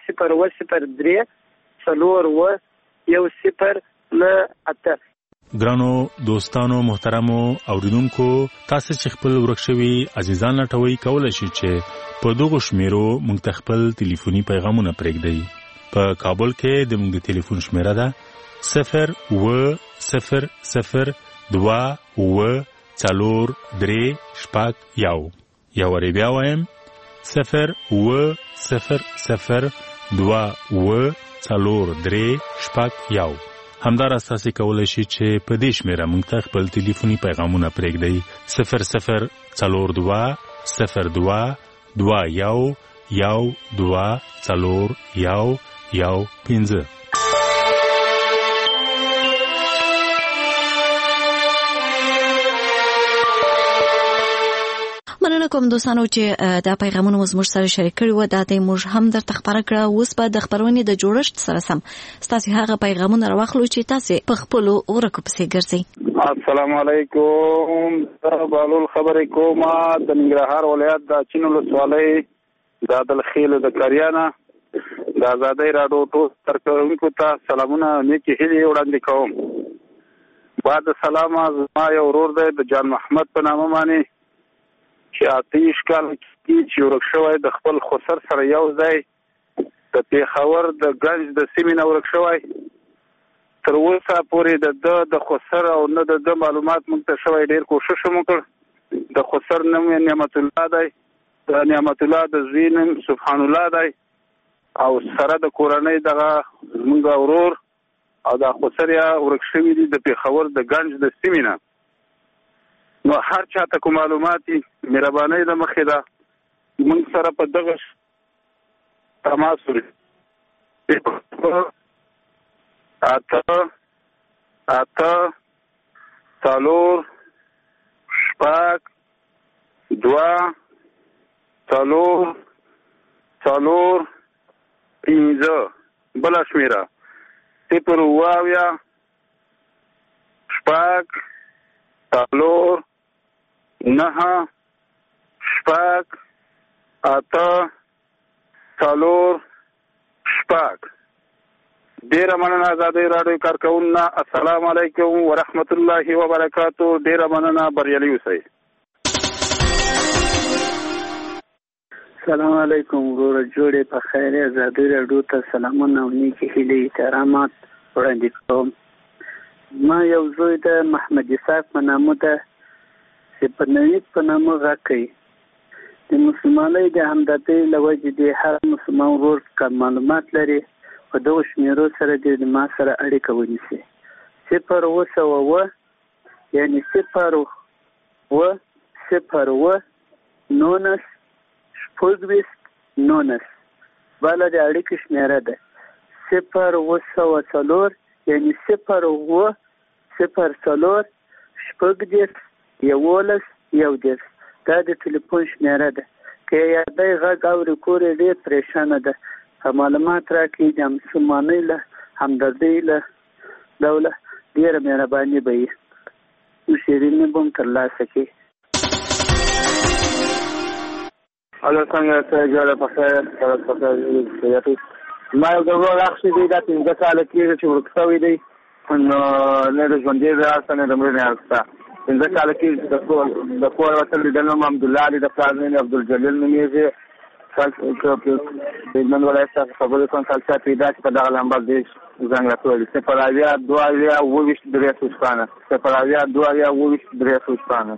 0-0-3-4-1-0-9-8. ګرانو دوستانو، محترمو اوریدونکو، تاسو چې خپل ورک شوي عزیزان لټوي، کولای شئ چې په دغه شمیرو موږ ته خپل ټلیفوني پیغامونه پرېږدئ. په کابل کې د موږ د ټلیفون شمیره ده 0-0-0-2-4-3-1. یو وری بیا وایم 0-0-0-2-4-3-1. همداراز تاسو کولای شئ چې په دې شمیره موږ ته خپل ټلیفوني پیغامونه پرېږدئ 0-0-4-2-1-2-4-1-15. مننه کوم دوستانو چې دا پیغامونه زموږ سره شریک کړي و. دا د موږ هم درته خبره کړه. اوس به د خبرونې د جوړښت سره سم ستاسو هغه پیغامونه راوخلو چې تاسو په خپل ورکو پسې ګرځئ. السلام علیکم. بالول خبرې کوم د ننګرهار ولایت د چین ولسوالۍ د دلخیل د کریانه د آزادۍ راډیو ټول ترکونکو ته سلامونه نیکی هیلې وړاندې کوم. بعد سلام زما یو ورور دی د جان محمد په نامه باندې چې 28 کال چې ورک شوی د خپل خسر سره یو ځای د پیښور د ګنج د سیمې نه ورک شوی. تر اوسه پورې د خسر او نه د معلومات موږ ته شوی. ډېر کوشش مو کړ. د خسر نوم نعمت الله دی، د نعمت الله د زوی نوم سبحان الله دی، او سره د کورنۍ دغه زموږ ورور او د خسر یا ورک شوي دي د پیښور د ګنج د سیمې نه. نو هر چاته کوم معلومات دي مهربانۍ د مخې ده موږ سره په دغه تماس وکړي. 8 4 شپږ 2 4 4 5 بله شمېره 0 اویا شپږ 4 9 شپږ 8 4 شپږ. ډیره مننه آزادۍ راډیو کارکونکو. السلام علیکم ورحمت الله وبرکاتو. ډیره مننه، بریالي اوسئ. السلام علیکم ورور جوړې په خیر. آزادۍ راډیو ته سلامونه او نیکې هیلې احترامات وړاندې کوم. ما یو زوی د محمد اسحاق په نامه ده چې په نوید په نامه غږ کوي. د مسلمانۍ د همدردۍ له وجې د هر مسلمان ورور که معلومات لري په دغو شمېرو سره د ما سره اړیکه ونیسي. 0 یعنی 0 19 19 بله د اړیکې شمېره ده. 0 یعنی 0 0 شپږ 11 دا د ټلیفون شمېره ده. که یادی غږ اوري کور یې ډېر پریشانه ده. معلومات راکړي د مسلمانۍ له همدردۍ له ډوله ډېره مهرباني به وي. شیریني به هم ترلاسه کړي. الو څنګه ته جوړه په خیر. ما یو د ورور اخ دی دا 15 کاله کېږي چې ورک شوی دی. نو نه د ژوندې راځه نه د مړي راځه. 15 کاله کېږي د کور وتل د نوم عبدالله دی، د پلار نوم عبدالجلیل نومېږي. نن ولایت څخه خبرې کوم کلچا پیدا چې په دغه لمبر دی زنګ راکړی. 0 2 3 شپانه 0 2 3 شپانه.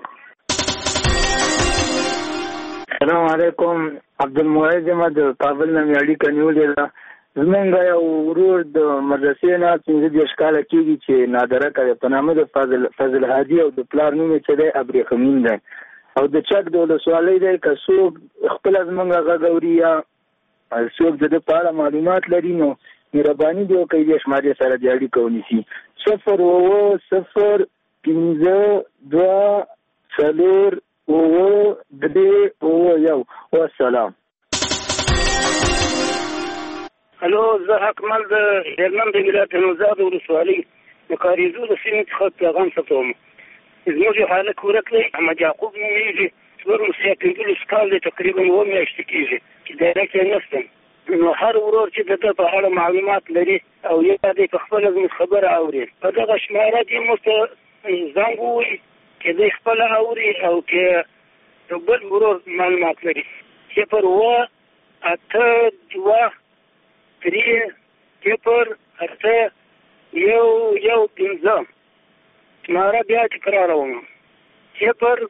السلام علیکم. عبدالمعید یم د کابل نه مې اړیکه نیولې ده. زمونږ یو ورور د مدرسې نه 15 کاله کېږي چې نادره کوي په نامه د فضل هادي او د پلار نوم یې چې دی ابریخمین دی او د چک د ولسوالۍ دی. که څوک خپله زمونږ غږ اوري یا څوک د ده په اړه معلومات لري نو مهرباني دې وکړي دې شمارې سره دې اړیکه ونیسي. 0 0 5 2 4 3 والسلام. الو زه اکمل د هلمند ولایت نوزاد ولسوالۍ د کاریزو د سیمې څخه پیغام ثبتوم. زموږ یو هلک ورک دی، احمد یعقوب نومېږي. څلور 15 کال دی، تقریبا 2 میاشتې کېږي چې دایره کې نشته. نو هر ورور چې د ده په اړه معلومات لري او یا دی په خپله زموږ خبره اوري په دغه شماره دې موږ ته زنګ ووایي چې دی خپله اوري او که یو بل ورور معلومات لري. 0 8 2 3 0 8 1 5 شماره بیا تکراروم. 0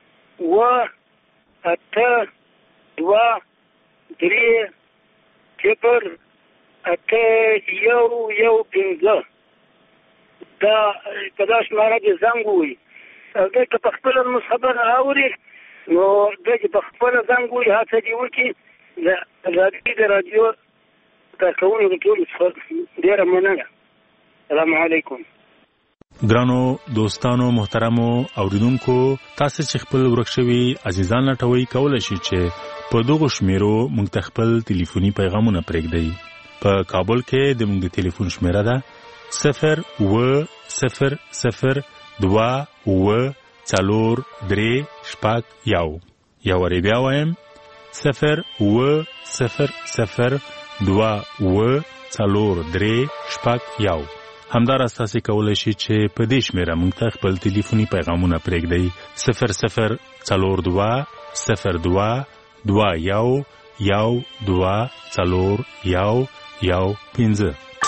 8 2 3 0 8 1 5 دا په دا شماره کې زنګ ووایي. دې که په خپله زموږ خبره اوري نو دې چې په خپله زنګ ووایي هڅه دې وکړي د راډیو کارکوونکو ټولو څخه ډېره مننه. السلام علیکم. ګرانو دوستانو محترمو اوریدونکو، تاسو چې خپل ورک شوي عزیزان لټوي کولای شئ چې په دغه شمیرو موږ ته خپل ټلیفوني پیغامونه پرېږدئ. په کابل کې د موږ د ټلیفون شمیره ده 0 0 0 2 4 3 1. یا وری بیا وایم 0 0 0 2 4 3 1. همداراز تاسو کولای شئ چې په دې شمیره موږ ته خپل ټلیفوني پیغامونه پرېږدئ 004212011415.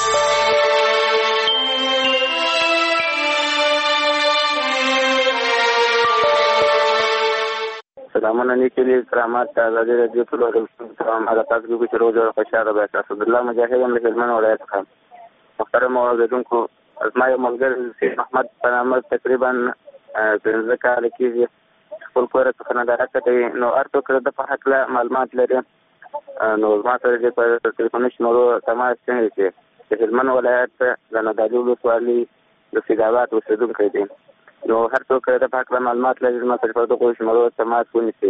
سلامونه نیکلی کرامات ته آزادي رادیو ټول سلام هغه تاسو چې روز خوشاله به تاسو د الله مجاهد هم له هلمند ولایت څخه محترم اوریدونکو زما یو ملګری سید محمد په نامه تقریبا 15 کال کېږي خپل کور څخه ندارت کوي نو هر څوک د په هکله معلومات لري نو زما سره د ټلیفوني شمېرو تماس کوي چې د هلمند ولایت د نادعلي ولسوالۍ د سیدآباد اوسېدونکی دی نو هر څوک د په هکله معلومات لري زما سره په دغو شمېرو تماس ونیسي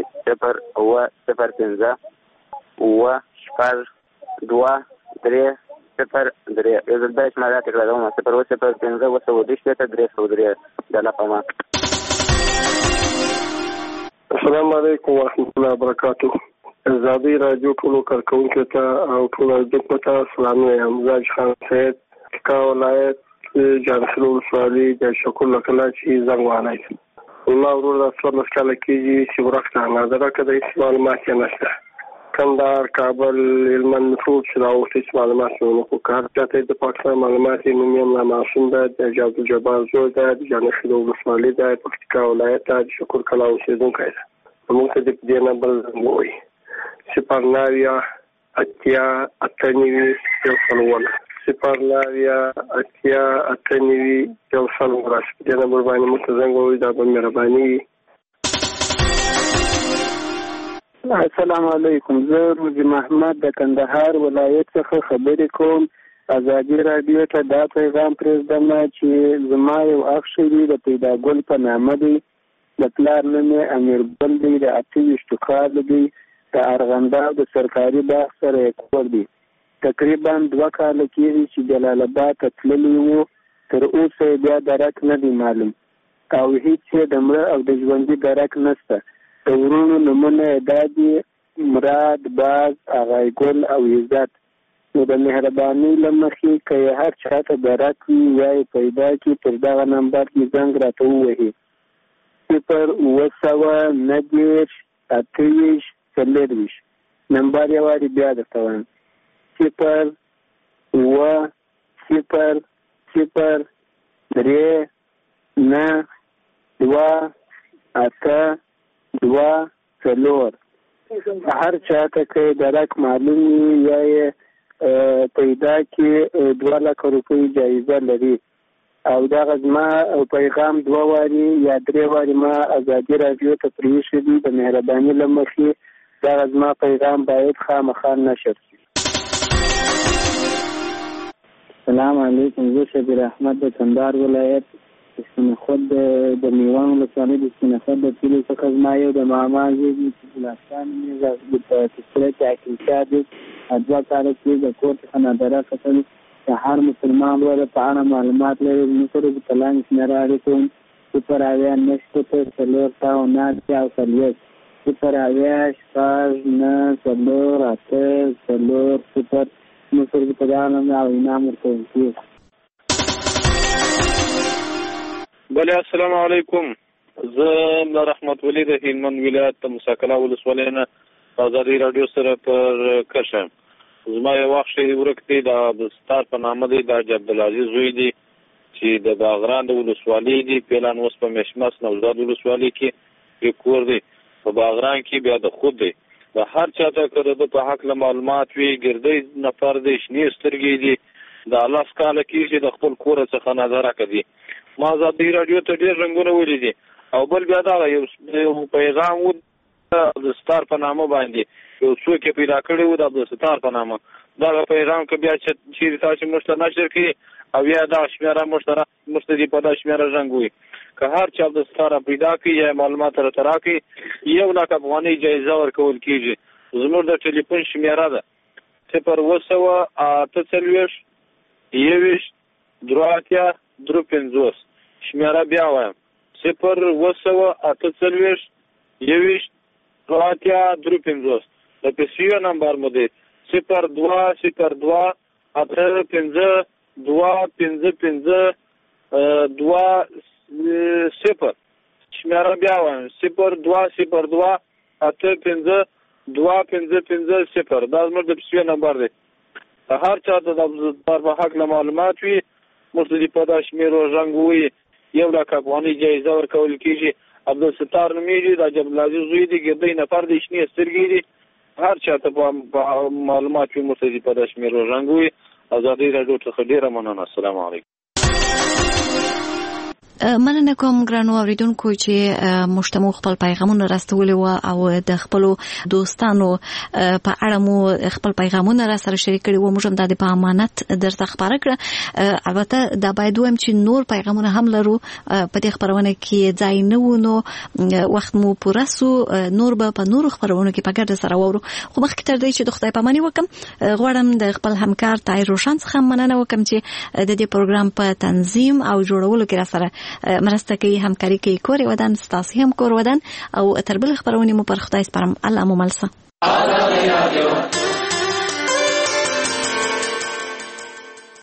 0700502 3 یو ځل بیا شمېره تکراروم 00502 د لپاره. السلام علیکم ورحمۃ اللہ وبرکاتہ. آزادی رادیو ټولو کارکونکو ته او ټولو اورېدونکو ته سلام وایم. زاج خان سید کا ولایت جانسل ولسوالۍ د شکر له کلا چې زنګ وهلی الله ورور د 14 کاله کېږي چې ورښته نادره که د هېڅ معلومات یې نشته. کندهار کابل هلمند ټول چې راوښتي چې معلومات یې ونه کړو که هر چا ته د پاکستان معلومات یې نوم یم معصوم ده د عبدالجبار زوی ده د جانسل ولسوالۍ ده پکتیکا ولایت ده د شکر کلا اوسېدونکی ده. موږ ته د دې نمبر زنګ ووایي 0 اتیا اته نوي یو څلور 0 اتیا اته نوي یو څلور دې نمبر باندې موږ ته زنګ ووایي دا به مهرباني وي. السلام علیکم. زه روزي محمد د کندهار ولایت څخه خبرې کوم. آزادي رادیو ته دا پیغام پرېږدم چې زما یو اخ شوي د پیداګل په نامه دی د پلار نوم یې امیرګل دی د 28 کال دی د ارغنداب د سرکاري باغ سره یې کور دی. تقریبا 2 کاله کېږي چې جلال آباد ته تللی و تر اوسه یې بیا درک نه دی معلوم او هېڅ یې د مړه او د ژوندي درک نشته. د ورونو نومونه یې دا دي مراد باز اغای ګل او عزت. نو د مهربانۍ له مخې که یې هر چا ته درک وي یا یې پیدا کړي تر دغه نمبر کې زنګ راته ووهي 0902824 نمبر یې واري بیا درته وایم 0 هر چاته که درک معلوم وي یا یې پیدا کړي 2 لک روپۍ جایزه لري او دغه زما پیغام 2 واري یا 3 واري ما آزادي رادیو ته پرېښی دي. د مهربانۍ له مخې دغه زما پیغام باید خامخا نشر شي. السلام علیکم. زه شبیر احمد د کندهار ولایت سپینخود د میوان ولسوالۍ د سپینخود د کلي څخه زما یو د ماما زوی دی چې ګلستان نومیږي په تذکره کې عقیدشاه دی 2 کاله کې د کور څخه نادره کتل د هر مسلمان ورته په اړه معلومات لري. موږ سره د تلانګ شمیره اړیکوم 0 موږ په دانه او انعام ورکوي. بله السلام علیکم. زه رحمت ولی د هلمند ولایت د مساکلا ولسوالۍ نه آزادي رادیو سره پر کشم. زما یو وخت شي ورک دی د ستار په نامه دی د عبدالعزیز زوی دی چې د باغران د ولسوالۍ دی پلان اوس په مشمس نوزاد ولسوالۍ کې کور دی په باغران کې بیا د خود دی د هر چاته کړه د په حق له معلومات وی ګرځي نفر دی شنی سترګې دی د الله سکاله کې چې د خپل کور څخه نظر کوي. ما آزادي رادیو ته ډېر رنگونه ولیدي او بل بیا دا یو پیغام و د ستار په نامه باندې یو څوک پیدا کړی و د ستار په نامه دا پیغام که بیا چې تاسو مشته نشر کړي او یا دا شمیره مشتری په دا شمیره رنگ وي که هر چا د ستار پیدا کړي یا معلومات راکړي 1 لک افغانۍ جایزه ورکول کیږي. زموږ د ټلیفون شمیره ده 0 شمیره بیا وایم 0 د پیسیو نمبر مو دی 0202 85 25520 شمیره بیا وایم 0202852550 دا زموږ د پسوی نمبر دی. هر چا ته د ابزار په حق له معلومات وي موږ ته په دا شمیرو رنګ وي 1 لک افغانۍ جایزه ورکول کیږي. عبدالستار نومیږي د عبدالعزیز زوی دی ګردی نفر د شنې سترګې دي. هر چا ته په معلومات وي موږ ته په دا شمیرو رنګ وي. ازادي راډیو څخه ډیره مننه. السلام علیکم. مننه کوم ګرانو اوریدونکو چې مشتمو خپل پیغامونه راستولي و او د خپل دوستانو په اړه مو خپل پیغامونه را سره شریک کړي و. موږ هم د امانت درته خبره کړه. البته دا باید وایم چې نور پیغامونه هم لرو په دې خبرونه کې ځای نه و نو وخت مو پوره سو نور به په نور خبرونه کې په ګډه سره وورو. خو مخکې تر دې چې د خدای پاماني وکم غواړم د خپل همکار طاهر روشن څخه مننه وکم چې د دې پروګرام په تنظیم او جوړولو کې را سره مرسته کوي همکاري کوي. کور ودان ستاسو هم کور ودان او تر بل خبرونه مو پر خدای سپارم. الله مو ملسه.